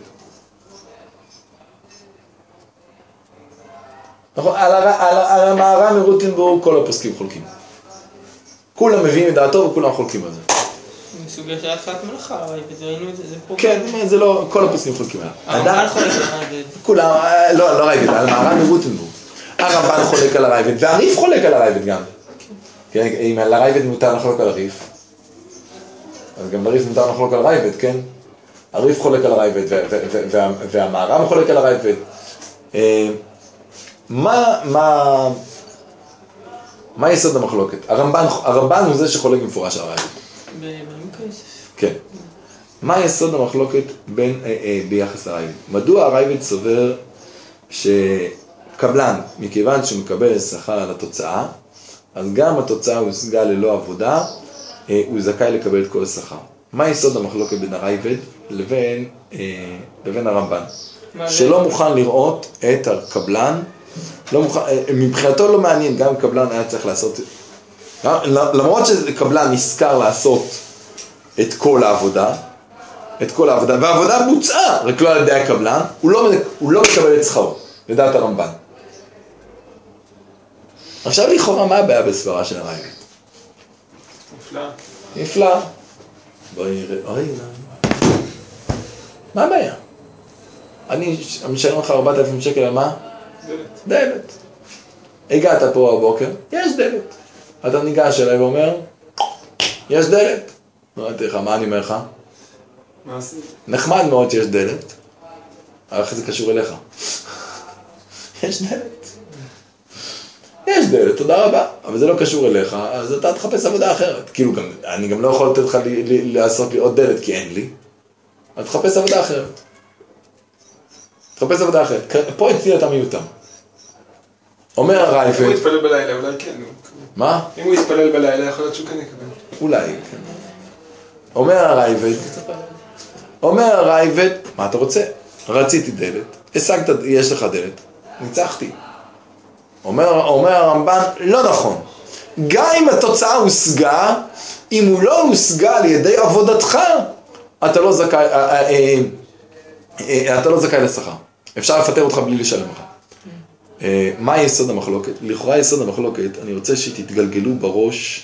Speaker 1: נכון, על המהר"ם מרוטנבורג כל הפוסקים חולקים. כולם מביאים את דעתו וכולם חולקים על זה.
Speaker 2: מסוגיה של התחלת מלאכה, הרייבד, ראינו את זה, זה פה.
Speaker 1: כן, זה לא, כל הפוסקים חולקים עליו.
Speaker 2: הרמב"ן חולק על הרייבד.
Speaker 1: כולם, לא, לא רייבד, על המהר"ם מרוטנבורג. הרמב"ן חולק על הרייבד, והריף חולק על הרייבד גם. אם על הרייבד מותר לחלוק על הריף, אז גם לריף מותר לחלוק על הרייבד, כן? הריף חולק על הרייבד, והמהר"ם חולק על הרייבד. מה, מה, מה יסוד המחלוקת? הרמב"ן, הרמב"ן הוא זה שחולק במפורש על הרייבד.
Speaker 2: בעמק יוסף.
Speaker 1: כן. מה יסוד המחלוקת בין, אה, אה, ביחס לרייבד? מדוע הרייבד סובר שקבלן, מכיוון שהוא מקבל שכר על התוצאה, אז גם התוצאה הושגה ללא עבודה, אה, הוא זכאי לקבל את כל השכר. מה יסוד המחלוקת בין הרייבד לבין, אה, לבין הרמב"ן? שלא מוכן לראות את הקבלן, לא מוכן, מבחינתו לא מעניין, גם קבלן היה צריך לעשות, למרות שקבלן נזכר לעשות את כל העבודה, את כל העבודה, והעבודה בוצעה, רק לא על ידי הקבלן, הוא לא, הוא לא מקבל את שכרו, לדעת הרמב"ן. עכשיו לכאורה, מה הבעיה בסברה של הרייבד?
Speaker 3: נפלא.
Speaker 1: נפלא. בואי נראה, אוי, מה הבעיה? אני משלם לך ארבעת אלפים שקל על מה?
Speaker 3: דלת.
Speaker 1: דלת. הגעת פה הבוקר, יש דלת. אתה ניגש אליי ואומר, יש דלת. אמרתי לך, מה אני אומר לך?
Speaker 3: מה עשית?
Speaker 1: נחמד מאוד שיש דלת, אבל איך זה קשור אליך? יש דלת. יש דלת, תודה רבה, אבל זה לא קשור אליך, אז אתה תחפש עבודה אחרת. כאילו, גם, אני גם לא יכול לתת לך לי, לי, לעשות לי עוד דלת, כי אין לי. אז תחפש עבודה אחרת. תחפש עבודה אחרת. פה אצלי אתה מיותם. אומר הרייבד...
Speaker 3: אם הוא יתפלל בלילה, אולי כן.
Speaker 1: מה?
Speaker 3: אם הוא יתפלל בלילה, יכול להיות שהוא כן יקבל.
Speaker 1: אולי, כן. אומר הרייבד... אומר הרייבד, מה אתה רוצה? רציתי דלת, השגת, יש לך דלת, ניצחתי. אומר, אומר הרמב"ן, לא נכון. גם אם התוצאה הושגה, אם הוא לא הושגה על ידי עבודתך, אתה לא זכאי, אתה לא זכאי לשכר. אפשר לפטר אותך בלי לשלם לך. מה יסוד המחלוקת? לכאורה יסוד המחלוקת, אני רוצה שתתגלגלו בראש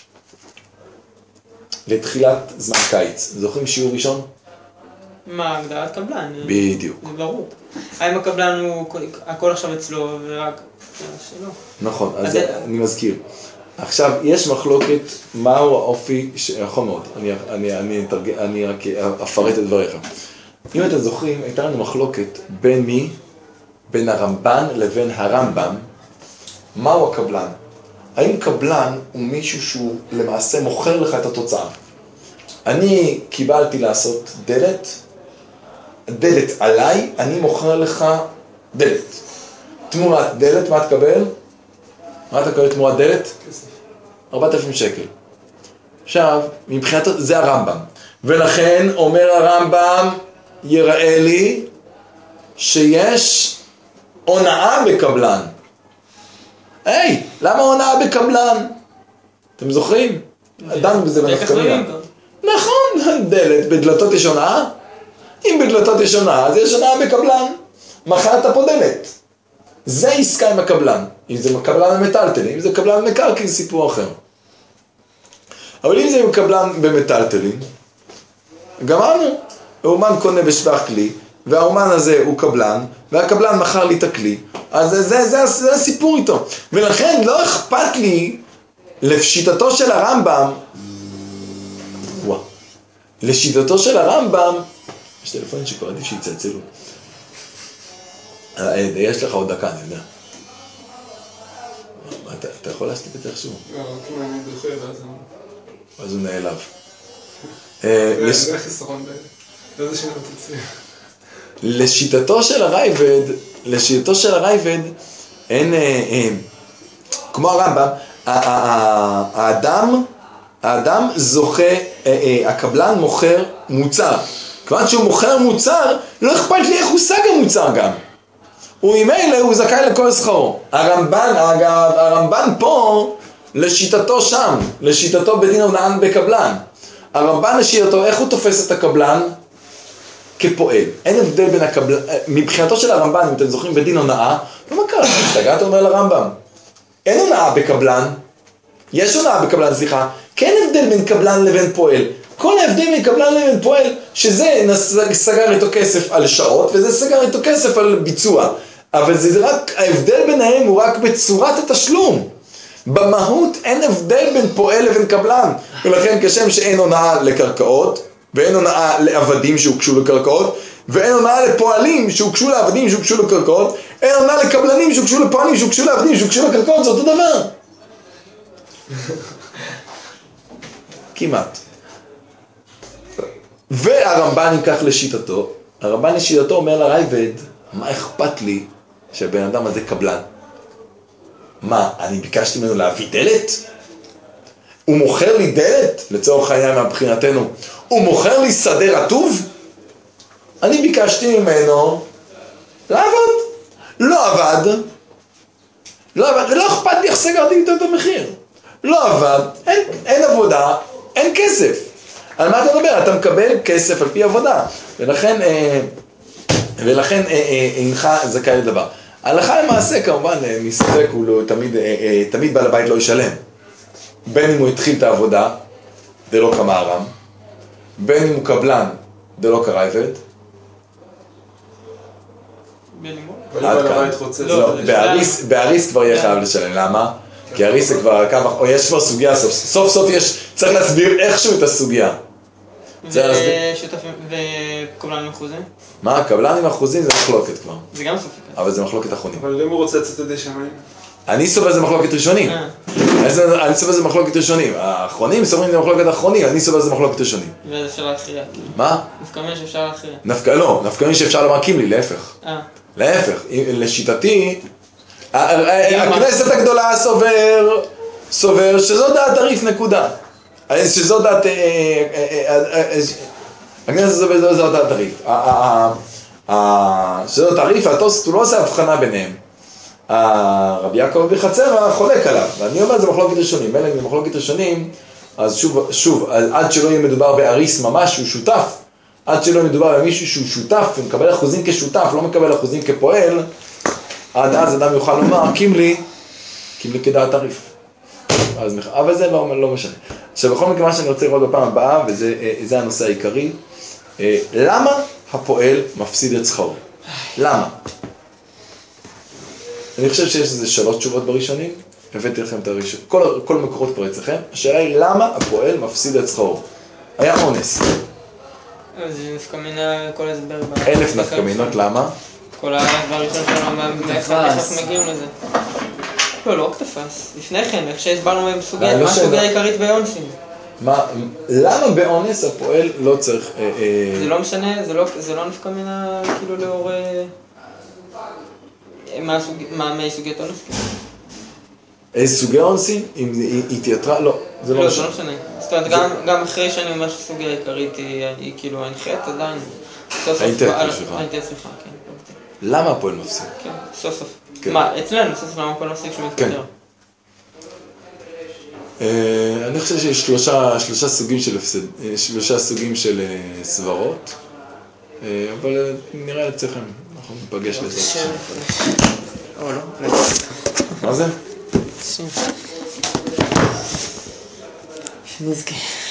Speaker 1: לתחילת זמן קיץ. זוכרים שיעור ראשון?
Speaker 2: מה, הגדרת קבלן?
Speaker 1: בדיוק.
Speaker 2: זה ברור. האם הקבלן הוא, הכל עכשיו אצלו ורק שלא.
Speaker 1: נכון, אז אני מזכיר. עכשיו, יש מחלוקת מהו האופי, נכון מאוד, אני, אני, אני, אני, אני רק אפרט את דבריך. אם אתם זוכרים, הייתה לנו מחלוקת בין מי, בין הרמב"ן לבין הרמב"ם, מהו הקבלן? האם קבלן הוא מישהו שהוא למעשה מוכר לך את התוצאה? אני קיבלתי לעשות דלת, דלת עליי, אני מוכר לך דלת. תמורת דלת, מה תקבל? מה אתה קבל תמורת דלת? ארבעת אלפים שקל. עכשיו, מבחינת זה הרמב"ם. ולכן אומר הרמב"ם, יראה לי שיש הונאה בקבלן. היי, למה הונאה בקבלן? אתם זוכרים? דנו בזה בנפקמינה. נכון, דלת, בדלתות יש הונאה? אם בדלתות יש הונאה, אז יש הונאה בקבלן. מכרת פה דלת. זה עסקה עם הקבלן. אם זה קבלן המטלטלים, אם זה קבלן מקרקעין, סיפור אחר. אבל אם זה עם קבלן במטלטלים, גמרנו. האומן קונה בשבח כלי, והאומן הזה הוא קבלן, והקבלן מכר לי את הכלי. אז זה, זה, זה, זה הסיפור איתו. ולכן לא אכפת לי, לשיטתו של הרמב"ם, וואו, לשיטתו של הרמב"ם, יש טלפונים שכבר עדיף שיצלצלו. יש לך עוד דקה, אני יודע. אתה, אתה יכול להסליק את זה איכשהו?
Speaker 3: לא, כאילו אני דוחה ואז אני...
Speaker 1: אז הוא נעלב.
Speaker 3: זה החיסרון ב... זה שאני מתצליח.
Speaker 1: לשיטתו של הרייבד, לשיטתו של הרייבד, אין, כמו הרמב"ם, האדם, האדם זוכה, הקבלן מוכר מוצר. כיוון שהוא מוכר מוצר, לא אכפת לי איך הוא סג המוצר גם. הוא עם אלה, הוא זכאי לכל שכרו. הרמב"ן, אגב, הרמב"ן פה, לשיטתו שם, לשיטתו בדין הונאה בקבלן. הרמב"ן לשיטתו, איך הוא תופס את הקבלן? כפועל. אין הבדל בין הקבלן, מבחינתו של הרמב"ן, אם אתם זוכרים בדין הונאה, לא מה קרה, השתגעת אומר לרמב"ם. אין הונאה בקבלן, יש הונאה בקבלן, סליחה, כן הבדל בין קבלן לבין פועל. כל ההבדל בין קבלן לבין פועל, שזה סגר איתו כסף על שעות, וזה סגר איתו כסף על ביצוע. אבל זה רק, ההבדל ביניהם הוא רק בצורת התשלום. במהות אין הבדל בין פועל לבין קבלן. ולכן כשם שאין הונאה לקרקעות, ואין הונאה לעבדים שהוקשו לקרקעות, ואין הונאה לפועלים שהוקשו לעבדים שהוקשו לקרקעות, אין הונאה לקבלנים שהוקשו לפועלים שהוקשו לעבדים שהוקשו לקרקעות, זה אותו דבר. כמעט. והרמב"ן ייקח לשיטתו, הרמב"ן לשיטתו אומר לרייבד, מה אכפת לי שהבן אדם הזה קבלן? מה, אני ביקשתי ממנו להביא דלת? הוא מוכר לי דלת? לצורך העניין מבחינתנו. הוא מוכר לי שדה רטוב? אני ביקשתי ממנו לעבוד. לא עבד. לא עבד, ולא אכפת לי איך סגרתי איתו את המחיר. לא עבד, אין, אין עבודה, אין כסף. על מה אתה מדבר? אתה מקבל כסף על פי עבודה. ולכן, אה, ולכן אה, אה, אינך זכאי לדבר. הלכה למעשה, כמובן, מספק הוא לא, תמיד, אה, אה, תמיד בעל הבית לא ישלם. בין אם הוא התחיל את העבודה, זה לא כמה הרם. בין אם הוא קבלן, זה לא כרייבד. עד כאן. באריס כבר יהיה חייב לשלם. למה? כי אריס זה כבר כמה, או יש כבר סוגיה, סוף סוף סוף יש, צריך להסביר איכשהו את הסוגיה.
Speaker 2: וקבלן עם אחוזים?
Speaker 1: מה? קבלן עם אחוזים זה מחלוקת כבר.
Speaker 2: זה גם סופי.
Speaker 1: אבל זה מחלוקת אחרונים.
Speaker 3: אבל אם הוא רוצה לצאת ידי שמיים?
Speaker 1: אני סובר זה מחלוקת ראשונים. אני סובר זה מחלוקת ראשונים. האחרונים סוברים זה מחלוקת אחרונים, אני סובר זה מחלוקת ראשונים.
Speaker 2: וזה אפשר להכריע.
Speaker 1: מה?
Speaker 2: נפקא מינה שאפשר להכריע.
Speaker 1: לא, נפקא מינה שאפשר לומר קימלי, להפך. להפך, לשיטתי, הכנסת הגדולה סובר, סובר שזו דעת עריף נקודה. שזו דעת, הכנסת סובר שזו דעת עריף. שזו דעת עריף, והתוספות הוא לא עושה הבחנה ביניהם. רבי יעקב בחצר חולק עליו, ואני אומר זה מחלוקת ראשונים. אלא אם מחלוקת ראשונים, אז שוב, שוב, עד שלא יהיה מדובר באריס ממש, שהוא שותף, עד שלא מדובר במישהו שהוא שותף, ומקבל אחוזים כשותף, לא מקבל אחוזים כפועל, עד אז אדם יוכל לומר, קימלי, קימלי כדעת עריף. אבל זה לא, לא משנה. עכשיו, בכל מקרה מה שאני רוצה לראות בפעם הבאה, וזה הנושא העיקרי, למה הפועל מפסיד את שכרו? למה? אני חושב שיש איזה שלוש תשובות בראשונים. הבאתי לכם את הראשון, כל, כל מקורות כבר אצלכם, השאלה היא למה הפועל מפסיד את שכרו? היה אונס.
Speaker 2: זה נפקא מינה כל הסבר.
Speaker 1: אלף נפקא מינות, למה?
Speaker 2: כל הדבר הראשון שלנו, איך אנחנו מגיעים לזה? לא, לא רק תפס. לפני כן, איך שהסברנו מה הסוגיה העיקרית באונסים.
Speaker 1: מה, למה באונס הפועל לא צריך...
Speaker 2: זה לא משנה, זה לא נפקא מינה כאילו לאור... מה מהסוגיית אונס?
Speaker 1: איזה סוגי אונסים? אם היא תיאטרה? לא, זה לא משנה.
Speaker 2: לא, זה לא משנה. זאת אומרת, גם אחרי שאני אומר שהסוגיה העיקרית היא כאילו הנחית, עדיין...
Speaker 1: האינטרס, סליחה.
Speaker 2: האינטרס, סליחה, כן.
Speaker 1: למה הפועל מפסיד?
Speaker 2: כן, סוף סוף. מה, אצלנו, סוף סוף למה הפועל מפסיד כשהוא מתפטר?
Speaker 1: אני חושב שיש שלושה, שלושה סוגים של הפסד, שלושה סוגים של סברות, אבל נראה אצלכם, אנחנו נפגש לזה.
Speaker 2: או לא, לא.
Speaker 1: מה זה?
Speaker 2: שנזכה.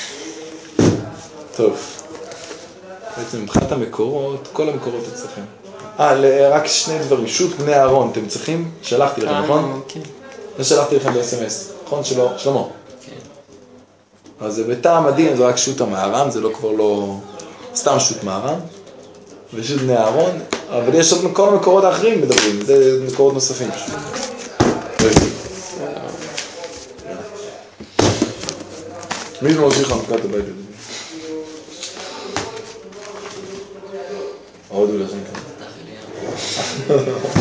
Speaker 1: טוב. בעצם מבחינת המקורות, כל המקורות אצלכם. אה, רק שני דברים, שו"ת בני אהרון, אתם צריכים? שלחתי לכם, נכון?
Speaker 2: כן.
Speaker 1: זה שלחתי לכם ב-אס אם אס, נכון? שלמה? אז בטעם הדין זה רק שו"ת המהר"ם, זה לא כבר לא סתם שו"ת מהר"ם, ושו"ת בני אהרון, אבל יש עוד כל המקורות האחרים מדברים, זה מקורות נוספים. מי זה ממשיך חנוכת הבית הזה? עוד אולי לכם כאן.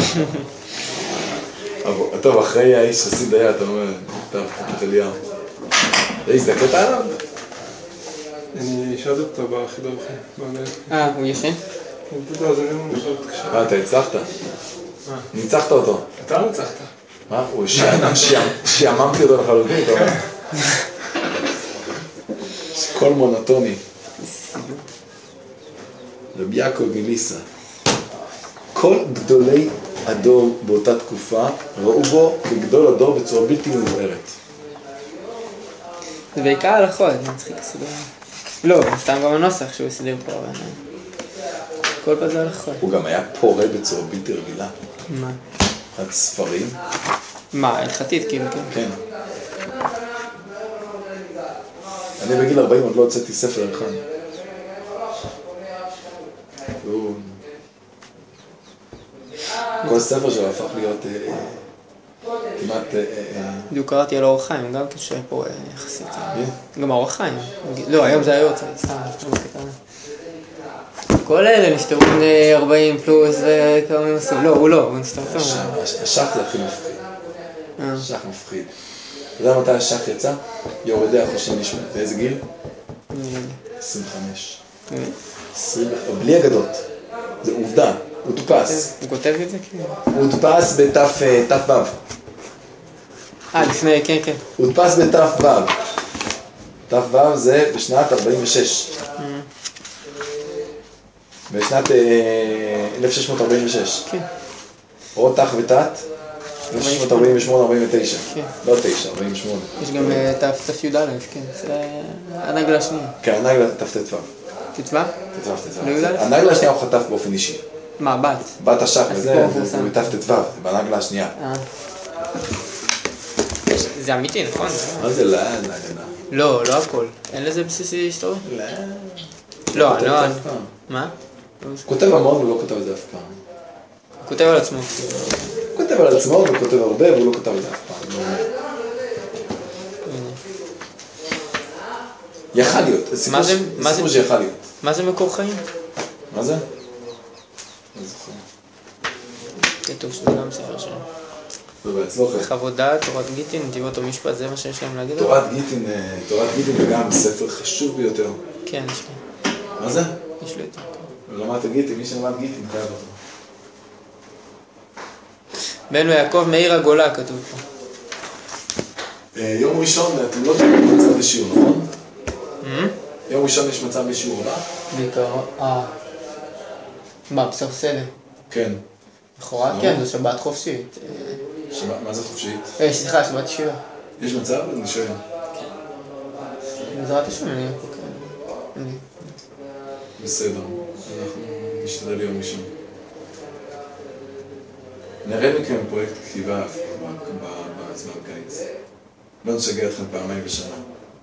Speaker 1: טוב, אחרי האיש חסיד היה, אתה אומר, טוב, את אליהו. זה הזדקת עליו?
Speaker 3: אני אשאל אותו בחידור אחי.
Speaker 2: אה, הוא יפה?
Speaker 1: אה, אתה הצלחת? ניצחת אותו.
Speaker 3: אתה ניצחת.
Speaker 1: מה? הוא שיעממתי אותו לחלוטין, אתה אומר. קול מונוטוני. רבי יעקב מליסה. כל גדולי הדור באותה תקופה ראו בו כגדול הדור בצורה בלתי מבוארת.
Speaker 2: זה בעיקר הלכות, זה מצחיק לסדר. לא, סתם גם הנוסח שהוא הסדר פה. כל פעם זה הלכות.
Speaker 1: הוא גם היה פורה בצורה בלתי רגילה.
Speaker 2: מה?
Speaker 1: עד ספרים.
Speaker 2: מה, הלכתית כאילו, כן.
Speaker 1: כן. אני בגיל ארבעים עוד לא הוצאתי ספר אחד. כל ספר שלו הפך להיות כמעט...
Speaker 2: בדיוק קראתי על אור חיים, גם כשהיה פה יחסית. גם אור חיים. לא, היום זה היה יוצא, סתם. כל אלה נשתרו בני ארבעים פלוס וכמה מהם עשו. לא, הוא לא, הוא נשתר כמה.
Speaker 1: השח זה הכי מפחיד. השח מפחיד. אתה יודע מתי השח יצא? יורדי החושים נשמע. באיזה גיל? עשרים וחמש. בלי אגדות. זה עובדה. הודפס.
Speaker 2: הוא כותב את זה כאילו?
Speaker 1: הודפס בתף וו.
Speaker 2: אה, לפני, כן, כן.
Speaker 1: הודפס בתף וו. תף וו זה בשנת ארבעים ושש. בשנת אלף שש מאות ארבעים ושש. כן. או תח ותת, אלף שש מאות ארבעים ושמונה ארבעים ותשע. כן. לא תשע, ארבעים ושמונה.
Speaker 2: יש גם תף י' א', כן. זה הנגלה השנייה.
Speaker 1: כן, הנגלה תף תתו.
Speaker 2: תתו?
Speaker 1: תתו, תתו. הנגלה השנייה הוא חטף באופן אישי.
Speaker 2: מה, בת?
Speaker 1: בת השח וזה, זה בתף תתו, זה בנגלה השנייה.
Speaker 2: זה אמיתי, נכון?
Speaker 1: מה זה לא?
Speaker 2: לא, לא הכל. אין לזה בסיס היסטורי?
Speaker 1: לא.
Speaker 2: לא, לא. מה?
Speaker 1: הוא כותב המון והוא לא כותב את זה אף פעם.
Speaker 2: הוא כותב על עצמו.
Speaker 1: הוא כותב על עצמו, הוא כותב הרבה והוא לא כותב את זה אף פעם. יכל להיות. סיפור שיכל להיות.
Speaker 2: מה זה מקור חיים?
Speaker 1: מה זה?
Speaker 2: לא זוכר. כתוב שזה גם ספר שלנו.
Speaker 1: זה בהצלחה.
Speaker 2: חוות דעת, תורת גיטין, נתיבות המשפט, זה מה שיש להם להגיד?
Speaker 1: תורת גיטין, תורת גיטין זה גם ספר חשוב ביותר.
Speaker 2: כן, יש לי.
Speaker 1: מה זה?
Speaker 2: יש לי אותו.
Speaker 1: ולמדת גיטין, מי שלמד גיטין חייב אותו.
Speaker 2: בנו יעקב מאיר הגולה כתוב פה.
Speaker 1: יום ראשון, אתם לא תמיד מצב לשיעור, נכון? יום ראשון יש מצב לשיעור, לא?
Speaker 2: בעיקר, אה... מה, בסוף סדר?
Speaker 1: כן.
Speaker 2: לכאורה כן, זו שבת חופשית.
Speaker 1: מה זה חופשית?
Speaker 2: אה, סליחה, שבת שירה.
Speaker 1: יש מצב? אני שואל.
Speaker 2: בעזרת השם, אני אהיה פה, כן.
Speaker 1: בסדר, אנחנו נשתדל ליום ראשון. נראה מכם פרויקט כתיבה בזמן קיץ. לא נשגע אתכם פעמיים בשנה.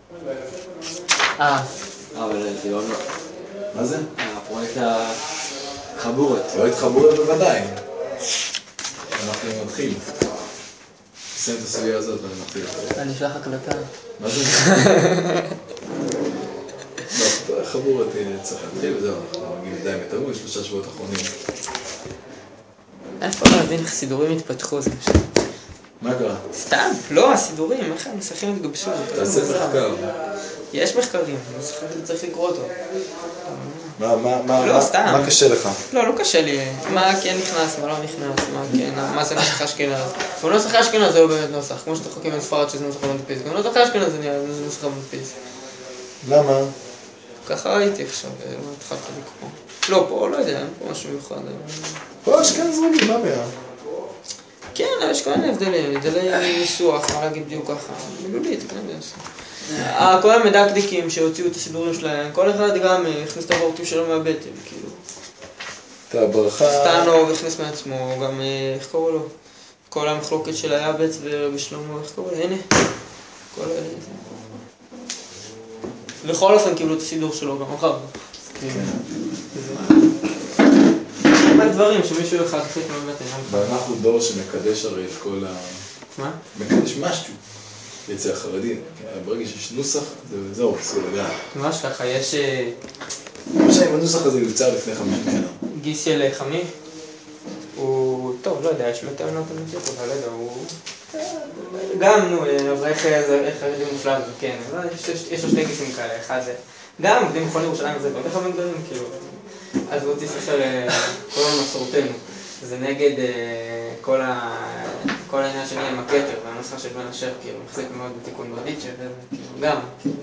Speaker 2: אה, אבל זה לא...
Speaker 1: מה זה?
Speaker 2: הפרויקט החבורת.
Speaker 1: פרויקט חבורת בוודאי. אנחנו נתחיל. נסיים את הסוגיה הזאת ונתחיל.
Speaker 2: אני אשלח הקלטה.
Speaker 1: מה זה? לא, חבורת צריך להתחיל וזהו, אנחנו נגיד די מתארו, שלושה שבועות אחרונים.
Speaker 2: איפה להבין איך סידורים התפתחו זה משהו.
Speaker 1: מה קרה?
Speaker 2: סתם, לא, הסידורים, איך המסכים התגבשו.
Speaker 1: תעשה מחקר.
Speaker 2: יש מחקרים, צריך לקרוא אותו.
Speaker 1: מה, מה, מה,
Speaker 2: לא, סתם.
Speaker 1: מה קשה לך?
Speaker 2: לא, לא קשה לי. מה כן נכנס, מה לא נכנס, מה כן, מה זה נוסח אשכנז. ונוסח אשכנז זה לא באמת נוסח, כמו שאתה חוקים בספרד שזה נוסח לא מדפיס. גם נוסח אשכנז זה נוסח לא מדפיס.
Speaker 1: למה?
Speaker 2: ככה ראיתי עכשיו, לא התחלתי לקרוא. לא, פה לא יודע, אין פה משהו מיוחד.
Speaker 1: פה אשכנז רגיל, מה בעיה?
Speaker 2: כן, יש כל מיני הבדלים, הבדלי ניסוח, מה להגיד בדיוק ככה. מילולית, כן, זה כל המדקדקים שהוציאו את הסידורים שלהם, כל אחד גם הכניס את הוורטים שלו מהבטן, כאילו.
Speaker 1: את הברכה...
Speaker 2: סטנוב הכניס מעצמו, גם, איך קראו לו? כל המחלוקת של היאבץ ובשלמה, איך קראו לו? הנה. כל האלה. לכל אופן קיבלו את הסידור שלו גם אחר. מה דברים שמישהו אחד החליט מהבטן?
Speaker 1: ואנחנו דור שמקדש הרי את כל ה...
Speaker 2: מה?
Speaker 1: מקדש משהו. אצל החרדים, ברגע שיש נוסח, זהו, עשו לגמרי.
Speaker 2: ממש ככה, יש...
Speaker 1: למשל, אם הנוסח הזה יוצר לפני חמישים שנה.
Speaker 2: גיס של חמי, הוא... טוב, לא יודע, יש מטענות אמיתית, אבל לא יודע, הוא... גם, נו, אברך חרדים מופלג, כן, יש לו שני גיסים כאלה, אחד זה... גם, עובדים בכל ירושלים הזה, בעוד אחד גדולים, כאילו... אז הוא הוציא ספר כל המסורתנו. זה נגד כל ה... כל העניין שלי עם הכתר והנוסחה של בן אשר, כאילו, מחזיק מאוד בתיקון ברדיצ'ה, וכאילו, גם, כאילו,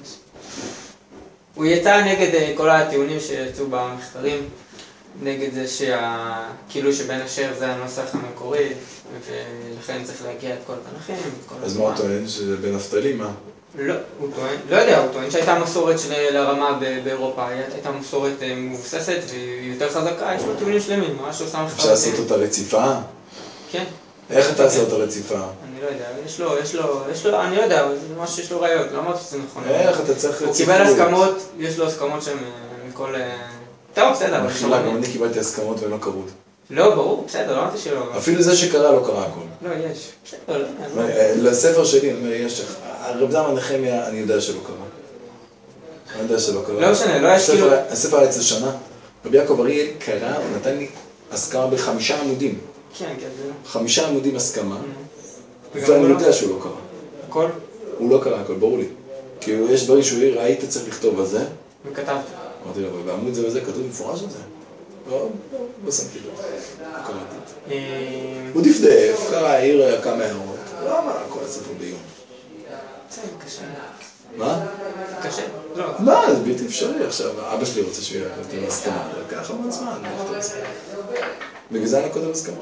Speaker 2: הוא יצא נגד כל הטיעונים שיצאו במחקרים, נגד זה שה... כאילו שבן אשר זה הנוסח המקורי, ולכן צריך להגיע את כל התנכים, את כל
Speaker 1: אז מה הוא טוען? שזה בן נפתלי, מה?
Speaker 2: לא, הוא טוען, לא יודע, הוא טוען שהייתה מסורת של הרמה באירופה, הייתה מסורת מבוססת והיא יותר חזקה, יש לו טיעונים שלמים, ממש עושה מחקר.
Speaker 1: אפשר לעשות אותה רציפה?
Speaker 2: כן.
Speaker 1: איך אתה עושה אותה רציפה?
Speaker 2: אני לא יודע, יש לו, יש לו, יש לו, אני לא יודע, זה ממש שיש לו ראיות, לא אמרתי שזה נכון.
Speaker 1: איך אתה צריך רציפות?
Speaker 2: הוא קיבל הסכמות, יש לו הסכמות שהן מכל... טוב, בסדר.
Speaker 1: מחילה, גם אני קיבלתי הסכמות ולא קרו.
Speaker 2: לא, ברור, בסדר, לא אמרתי שלא.
Speaker 1: אפילו זה שקרה לא קרה הכל.
Speaker 2: לא, יש. בסדר, לא.
Speaker 1: לספר שלי, אני אומר, יש... הרב זלמן נחמיה, אני יודע שלא קרה. אני יודע שלא קרה.
Speaker 2: לא משנה, לא יש כאילו...
Speaker 1: הספר היה אצל שנה. רבי יעקב אריאל קרא, הוא נתן לי הסכמה בחמישה עמודים.
Speaker 2: כן, כן, זה...
Speaker 1: חמישה עמודים הסכמה, ואני יודע שהוא לא קרה.
Speaker 2: הכל?
Speaker 1: הוא לא קרה הכל, ברור לי. כי יש דברים שהוא העיר, היית צריך לכתוב על זה.
Speaker 2: וכתבתי.
Speaker 1: אמרתי לו, אבל בעמוד זה וזה כתוב מפורש על זה. לא, לא שמתי לו. לא קראתי. הוא דפדף, קרא, העיר כמה הערות. לא אמר כל הספר ביום.
Speaker 2: זה קשה.
Speaker 1: מה?
Speaker 2: קשה? לא.
Speaker 1: מה, זה בלתי אפשרי עכשיו. אבא שלי רוצה שהוא יהיה הסכמה. ככה מאוד זמן, אני לא חושב. בגלל זה אני קודם הסכמה.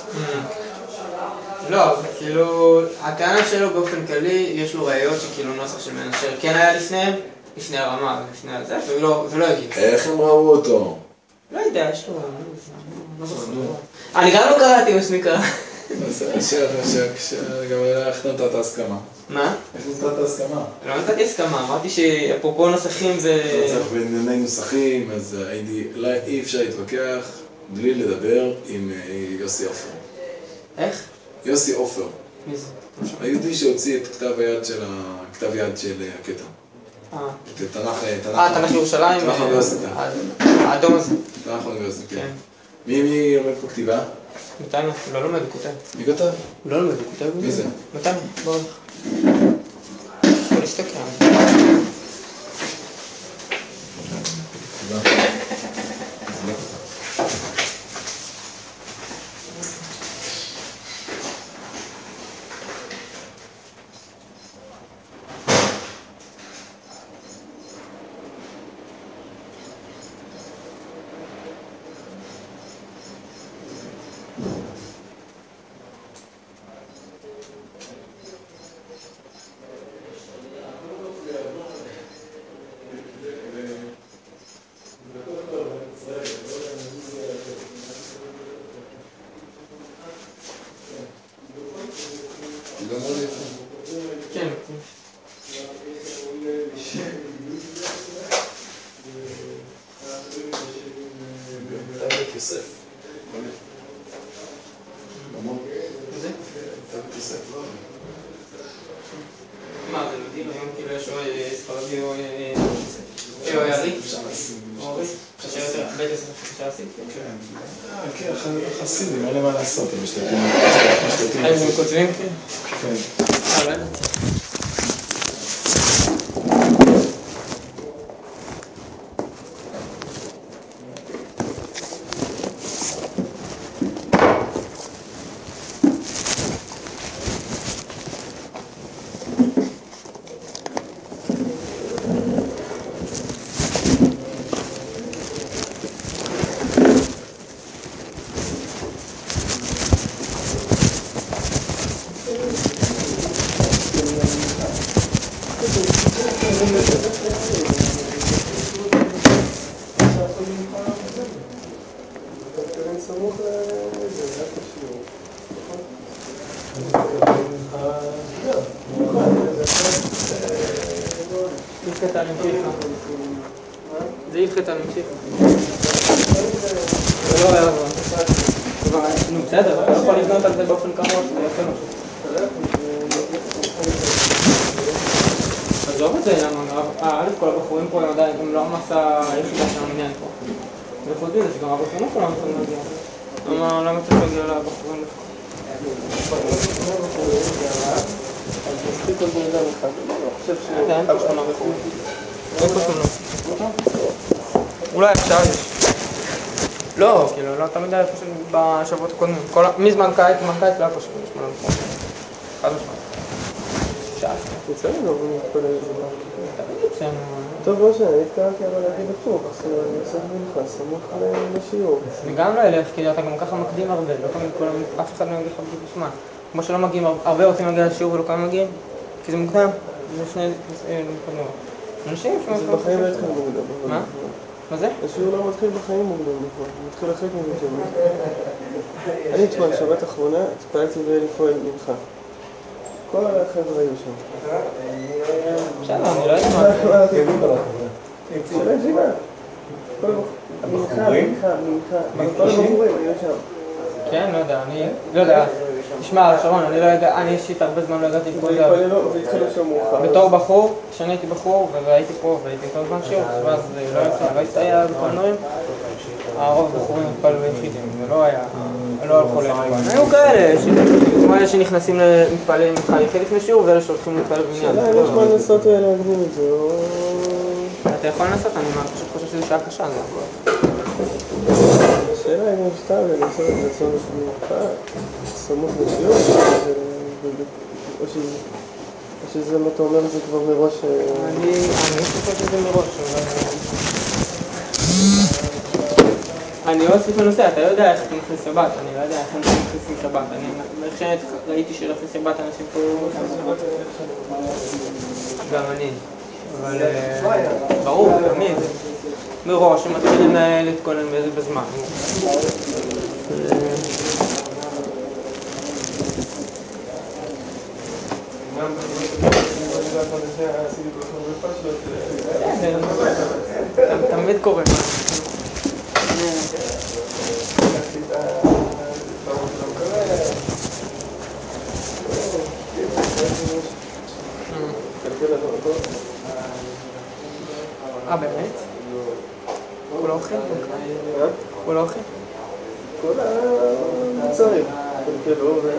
Speaker 1: לא,
Speaker 2: כאילו, הטענה שלו באופן כללי, יש לו ראיות שכאילו נוסח של בן אשר כן היה לפניהם, לפני הרמה ולפני הזה, ולא הגיע.
Speaker 1: איך הם ראו אותו?
Speaker 2: לא יודע, יש לו... לא זוכר. אני גם לא קראתי מה שנקרא.
Speaker 1: גם איך נתת את ההסכמה?
Speaker 2: מה?
Speaker 1: איך נתת את ההסכמה?
Speaker 2: לא נתתי הסכמה, אמרתי שאפרופו נוסחים זה...
Speaker 1: צריך בענייני נוסחים, אז אי אפשר להתווכח בלי לדבר עם יוסי עופר.
Speaker 2: איך?
Speaker 1: יוסי עופר.
Speaker 2: מי זה?
Speaker 1: היהודי שהוציא את כתב היד של הכתב יד של הקטע.
Speaker 2: אה.
Speaker 1: את תנ"ך...
Speaker 2: אה, תנ"ך ירושלים?
Speaker 1: תנ"ך אוניברסיטה.
Speaker 2: האדום הזה.
Speaker 1: תנ"ך אוניברסיטה,
Speaker 2: כן.
Speaker 1: מי לומד פה כתיבה?
Speaker 2: מתנו, לא לומד, הוא כותב.
Speaker 1: מי כתב?
Speaker 2: הוא לא לומד, הוא כותב.
Speaker 1: מי זה?
Speaker 2: מתנו, בוא הולך. בוא נסתכל.
Speaker 1: תאבת יוסף.
Speaker 2: זה?
Speaker 1: תאבת יוסף, לא?
Speaker 2: מה, זה מדהים היום כאילו יש או ספרדי או יערי?
Speaker 1: אפשר לשים.
Speaker 2: אורי? חשב יותר, בית יוסף אפשר לשים?
Speaker 1: כן. כן, חסידים, אין למה לעשות, הם משתתים.
Speaker 2: הם כותבים?
Speaker 1: כן.
Speaker 2: אה, לא יודע. זה יפחת על המשיך. זה לא היה רבה. נו, בסדר, אתה יכול לבנות על זה באופן כמות, זה יפה משהו. עזוב את זה, א' כל הבחורים פה עדיין, הם לא המסה היחידה של המניין פה. וחוץ מזה שגם הבחורים פה לא יכולים להגיע. למה צריך להגיע לבחורים לפחות?
Speaker 4: אז מספיק עוד בן אדם אחד, אני חושב ש...
Speaker 2: אתה אין פה שכונה בחורים. אין פה שכונה. אולי עכשיו יש. לא, כאילו, לא תמיד היה פשוט בשבועות הקודמים. מזמן קיץ, מזמן קיץ לא היה פשוט שמונה בחורים. חד משמעית. שעה.
Speaker 4: יוצא לנו אבל מתפלל את זה.
Speaker 2: תמיד יוצא לנו.
Speaker 4: טוב, לא שאני התקרבתי אבל להגיד הפוך, אני עושה מנחה, סמוך לשיעור.
Speaker 2: אני גם לא אלך, כי אתה גם ככה מקדים הרבה, לא תמיד כולם, אף אחד לא יגיד לך בדיוק בזמן. כמו שלא מגיעים, הרבה רוצים להגיע לשיעור ולא כמה מגיעים, כי זה מוקדם, זה שני מקדמות. אנשים
Speaker 4: זה בחיים לא התחיל מוקדם.
Speaker 2: מה? מה זה?
Speaker 4: השיעור לא מתחיל בחיים מוקדם, נכון. מתחיל אחרי כמובן. אני אתמול, שבת האחרונה, התפעלתי לפועל מנחה. כל החבר'ה היו שם.
Speaker 2: בסדר, אני לא יודעת מה.
Speaker 4: של הישיבה. מנחה, מנחה, מנחה. כל הבחורים היו שם.
Speaker 2: כן, לא יודע, אני לא יודע. תשמע, שרון, אני לא יודע, אני אישית הרבה זמן לא ידעתי פה זה.
Speaker 4: והתחילו שם מאוחר.
Speaker 2: בתור בחור, כשאני הייתי בחור והייתי פה והייתי כל הזמן שיעור, ואז לא יוצא, לא הסתייע בכל דברים. הרוב בחורים התפעלו יחידים, זה לא היה, לא הלכו להפעל. היו כאלה, כמו אלה שנכנסים למתפעלים ממך יחיד לפני שיעור ואלה שהולכים להתפעל בבניין.
Speaker 4: שאלה, אני יש מה לנסות להקדים את זה, או...
Speaker 2: אתה יכול לנסות, אני פשוט חושב שזו שעה קשה.
Speaker 4: השאלה אם יש סתם לנסות את זה סמוך למנחה, סמוך לשיעור, או שזה מה אתה אומר זה כבר מראש...
Speaker 2: אני חושב שזה מראש, אני לא אוסיף לנושא, אתה יודע איך אתה מכניס שבת, אני לא יודע איך אנשים מכניסים שבת, אני ראיתי שלהכניס שבת אנשים פה... גם אני, אבל ברור, תמיד, מראש, הם מתחילים להתכונן באיזה בזמן. תמיד קורה. אה, באמת? הוא לא אוכל? הוא לא אוכל?
Speaker 4: כל המוצרים. קלקלו ו...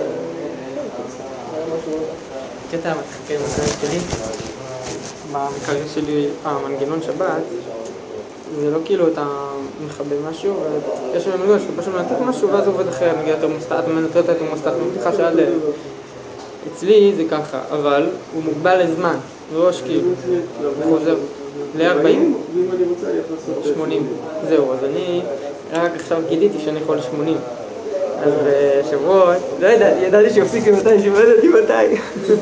Speaker 2: קטע מצחיק עם המקרים שלי. במקרים שלי, המנגנון שבת, זה לא כאילו אתה מכבה משהו, יש לנו מנגנון שאתה פשוט מנתק משהו ואז הוא עובד אחרי, נגיד אתה מנטרט את המוסטת מבטיחה שעד לב. אצלי זה ככה, אבל הוא מוגבל לזמן, ראש כאילו, הוא חוזר ל-ארבעים, שמונים, זהו, אז אני רק עכשיו גיליתי שאני יכול ל-שמונים. אז בשבועות, לא ידעתי, ידעתי שיפסיק למתי, שלא ידעתי מתי.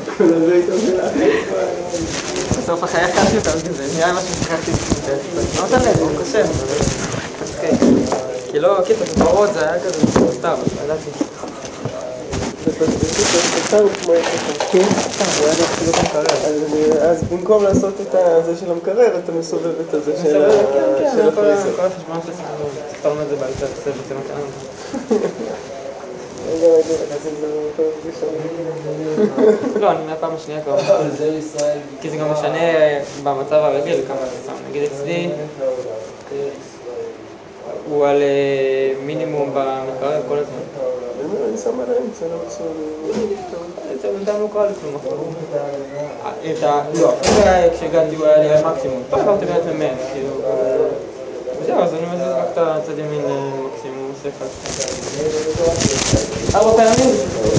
Speaker 2: בסוף אחרי יחדתי אותם כזה, נראה מה ששכחתי את זה. לא אותה לב, הוא קשה. כי לא, קיצור, ברות זה היה כזה, סתם, ידעתי.
Speaker 4: ופשוט הוא כמו יחד. כן, הוא היה דווקא לא מקרר. אז במקום לעשות את זה של המקרר, אתה מסובב את הזה של הפריזר.
Speaker 2: כל החשבון של הסמכות, תפתרנו את זה בעלת הצוות, זה מקרר. לא, אני מהפעם השנייה כבר. כי זה גם משנה במצב הרגיל כמה זה שם. נגיד אצלי, הוא על מינימום במקרר כל הזמן.
Speaker 4: אני שם על האמצע, לא בסדר.
Speaker 2: זה בינתיים לא קרה לי כלום. לא, כשהגעתי הוא היה לי על מקסימום. פה עברתי באמת ממנו, כאילו... וזהו, אז אני מזיז רק את הצד ימין למקסימום, עושה אחד. ארבע פעמים.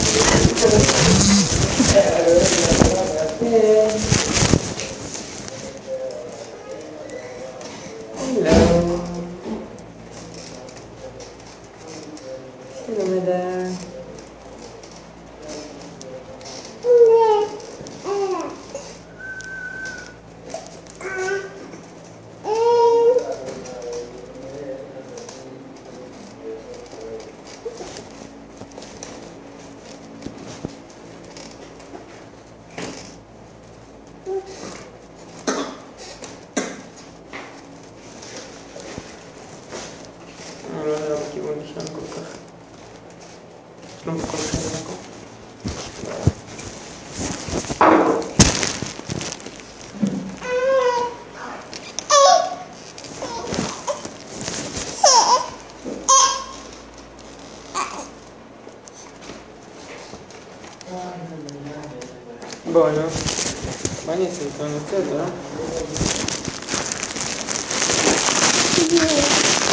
Speaker 2: אני לא יודע בכיוון שם כל כך. לא כל כך מקום. בואו, נו. מה אני אעשה? אתה נוצא את זה, לא?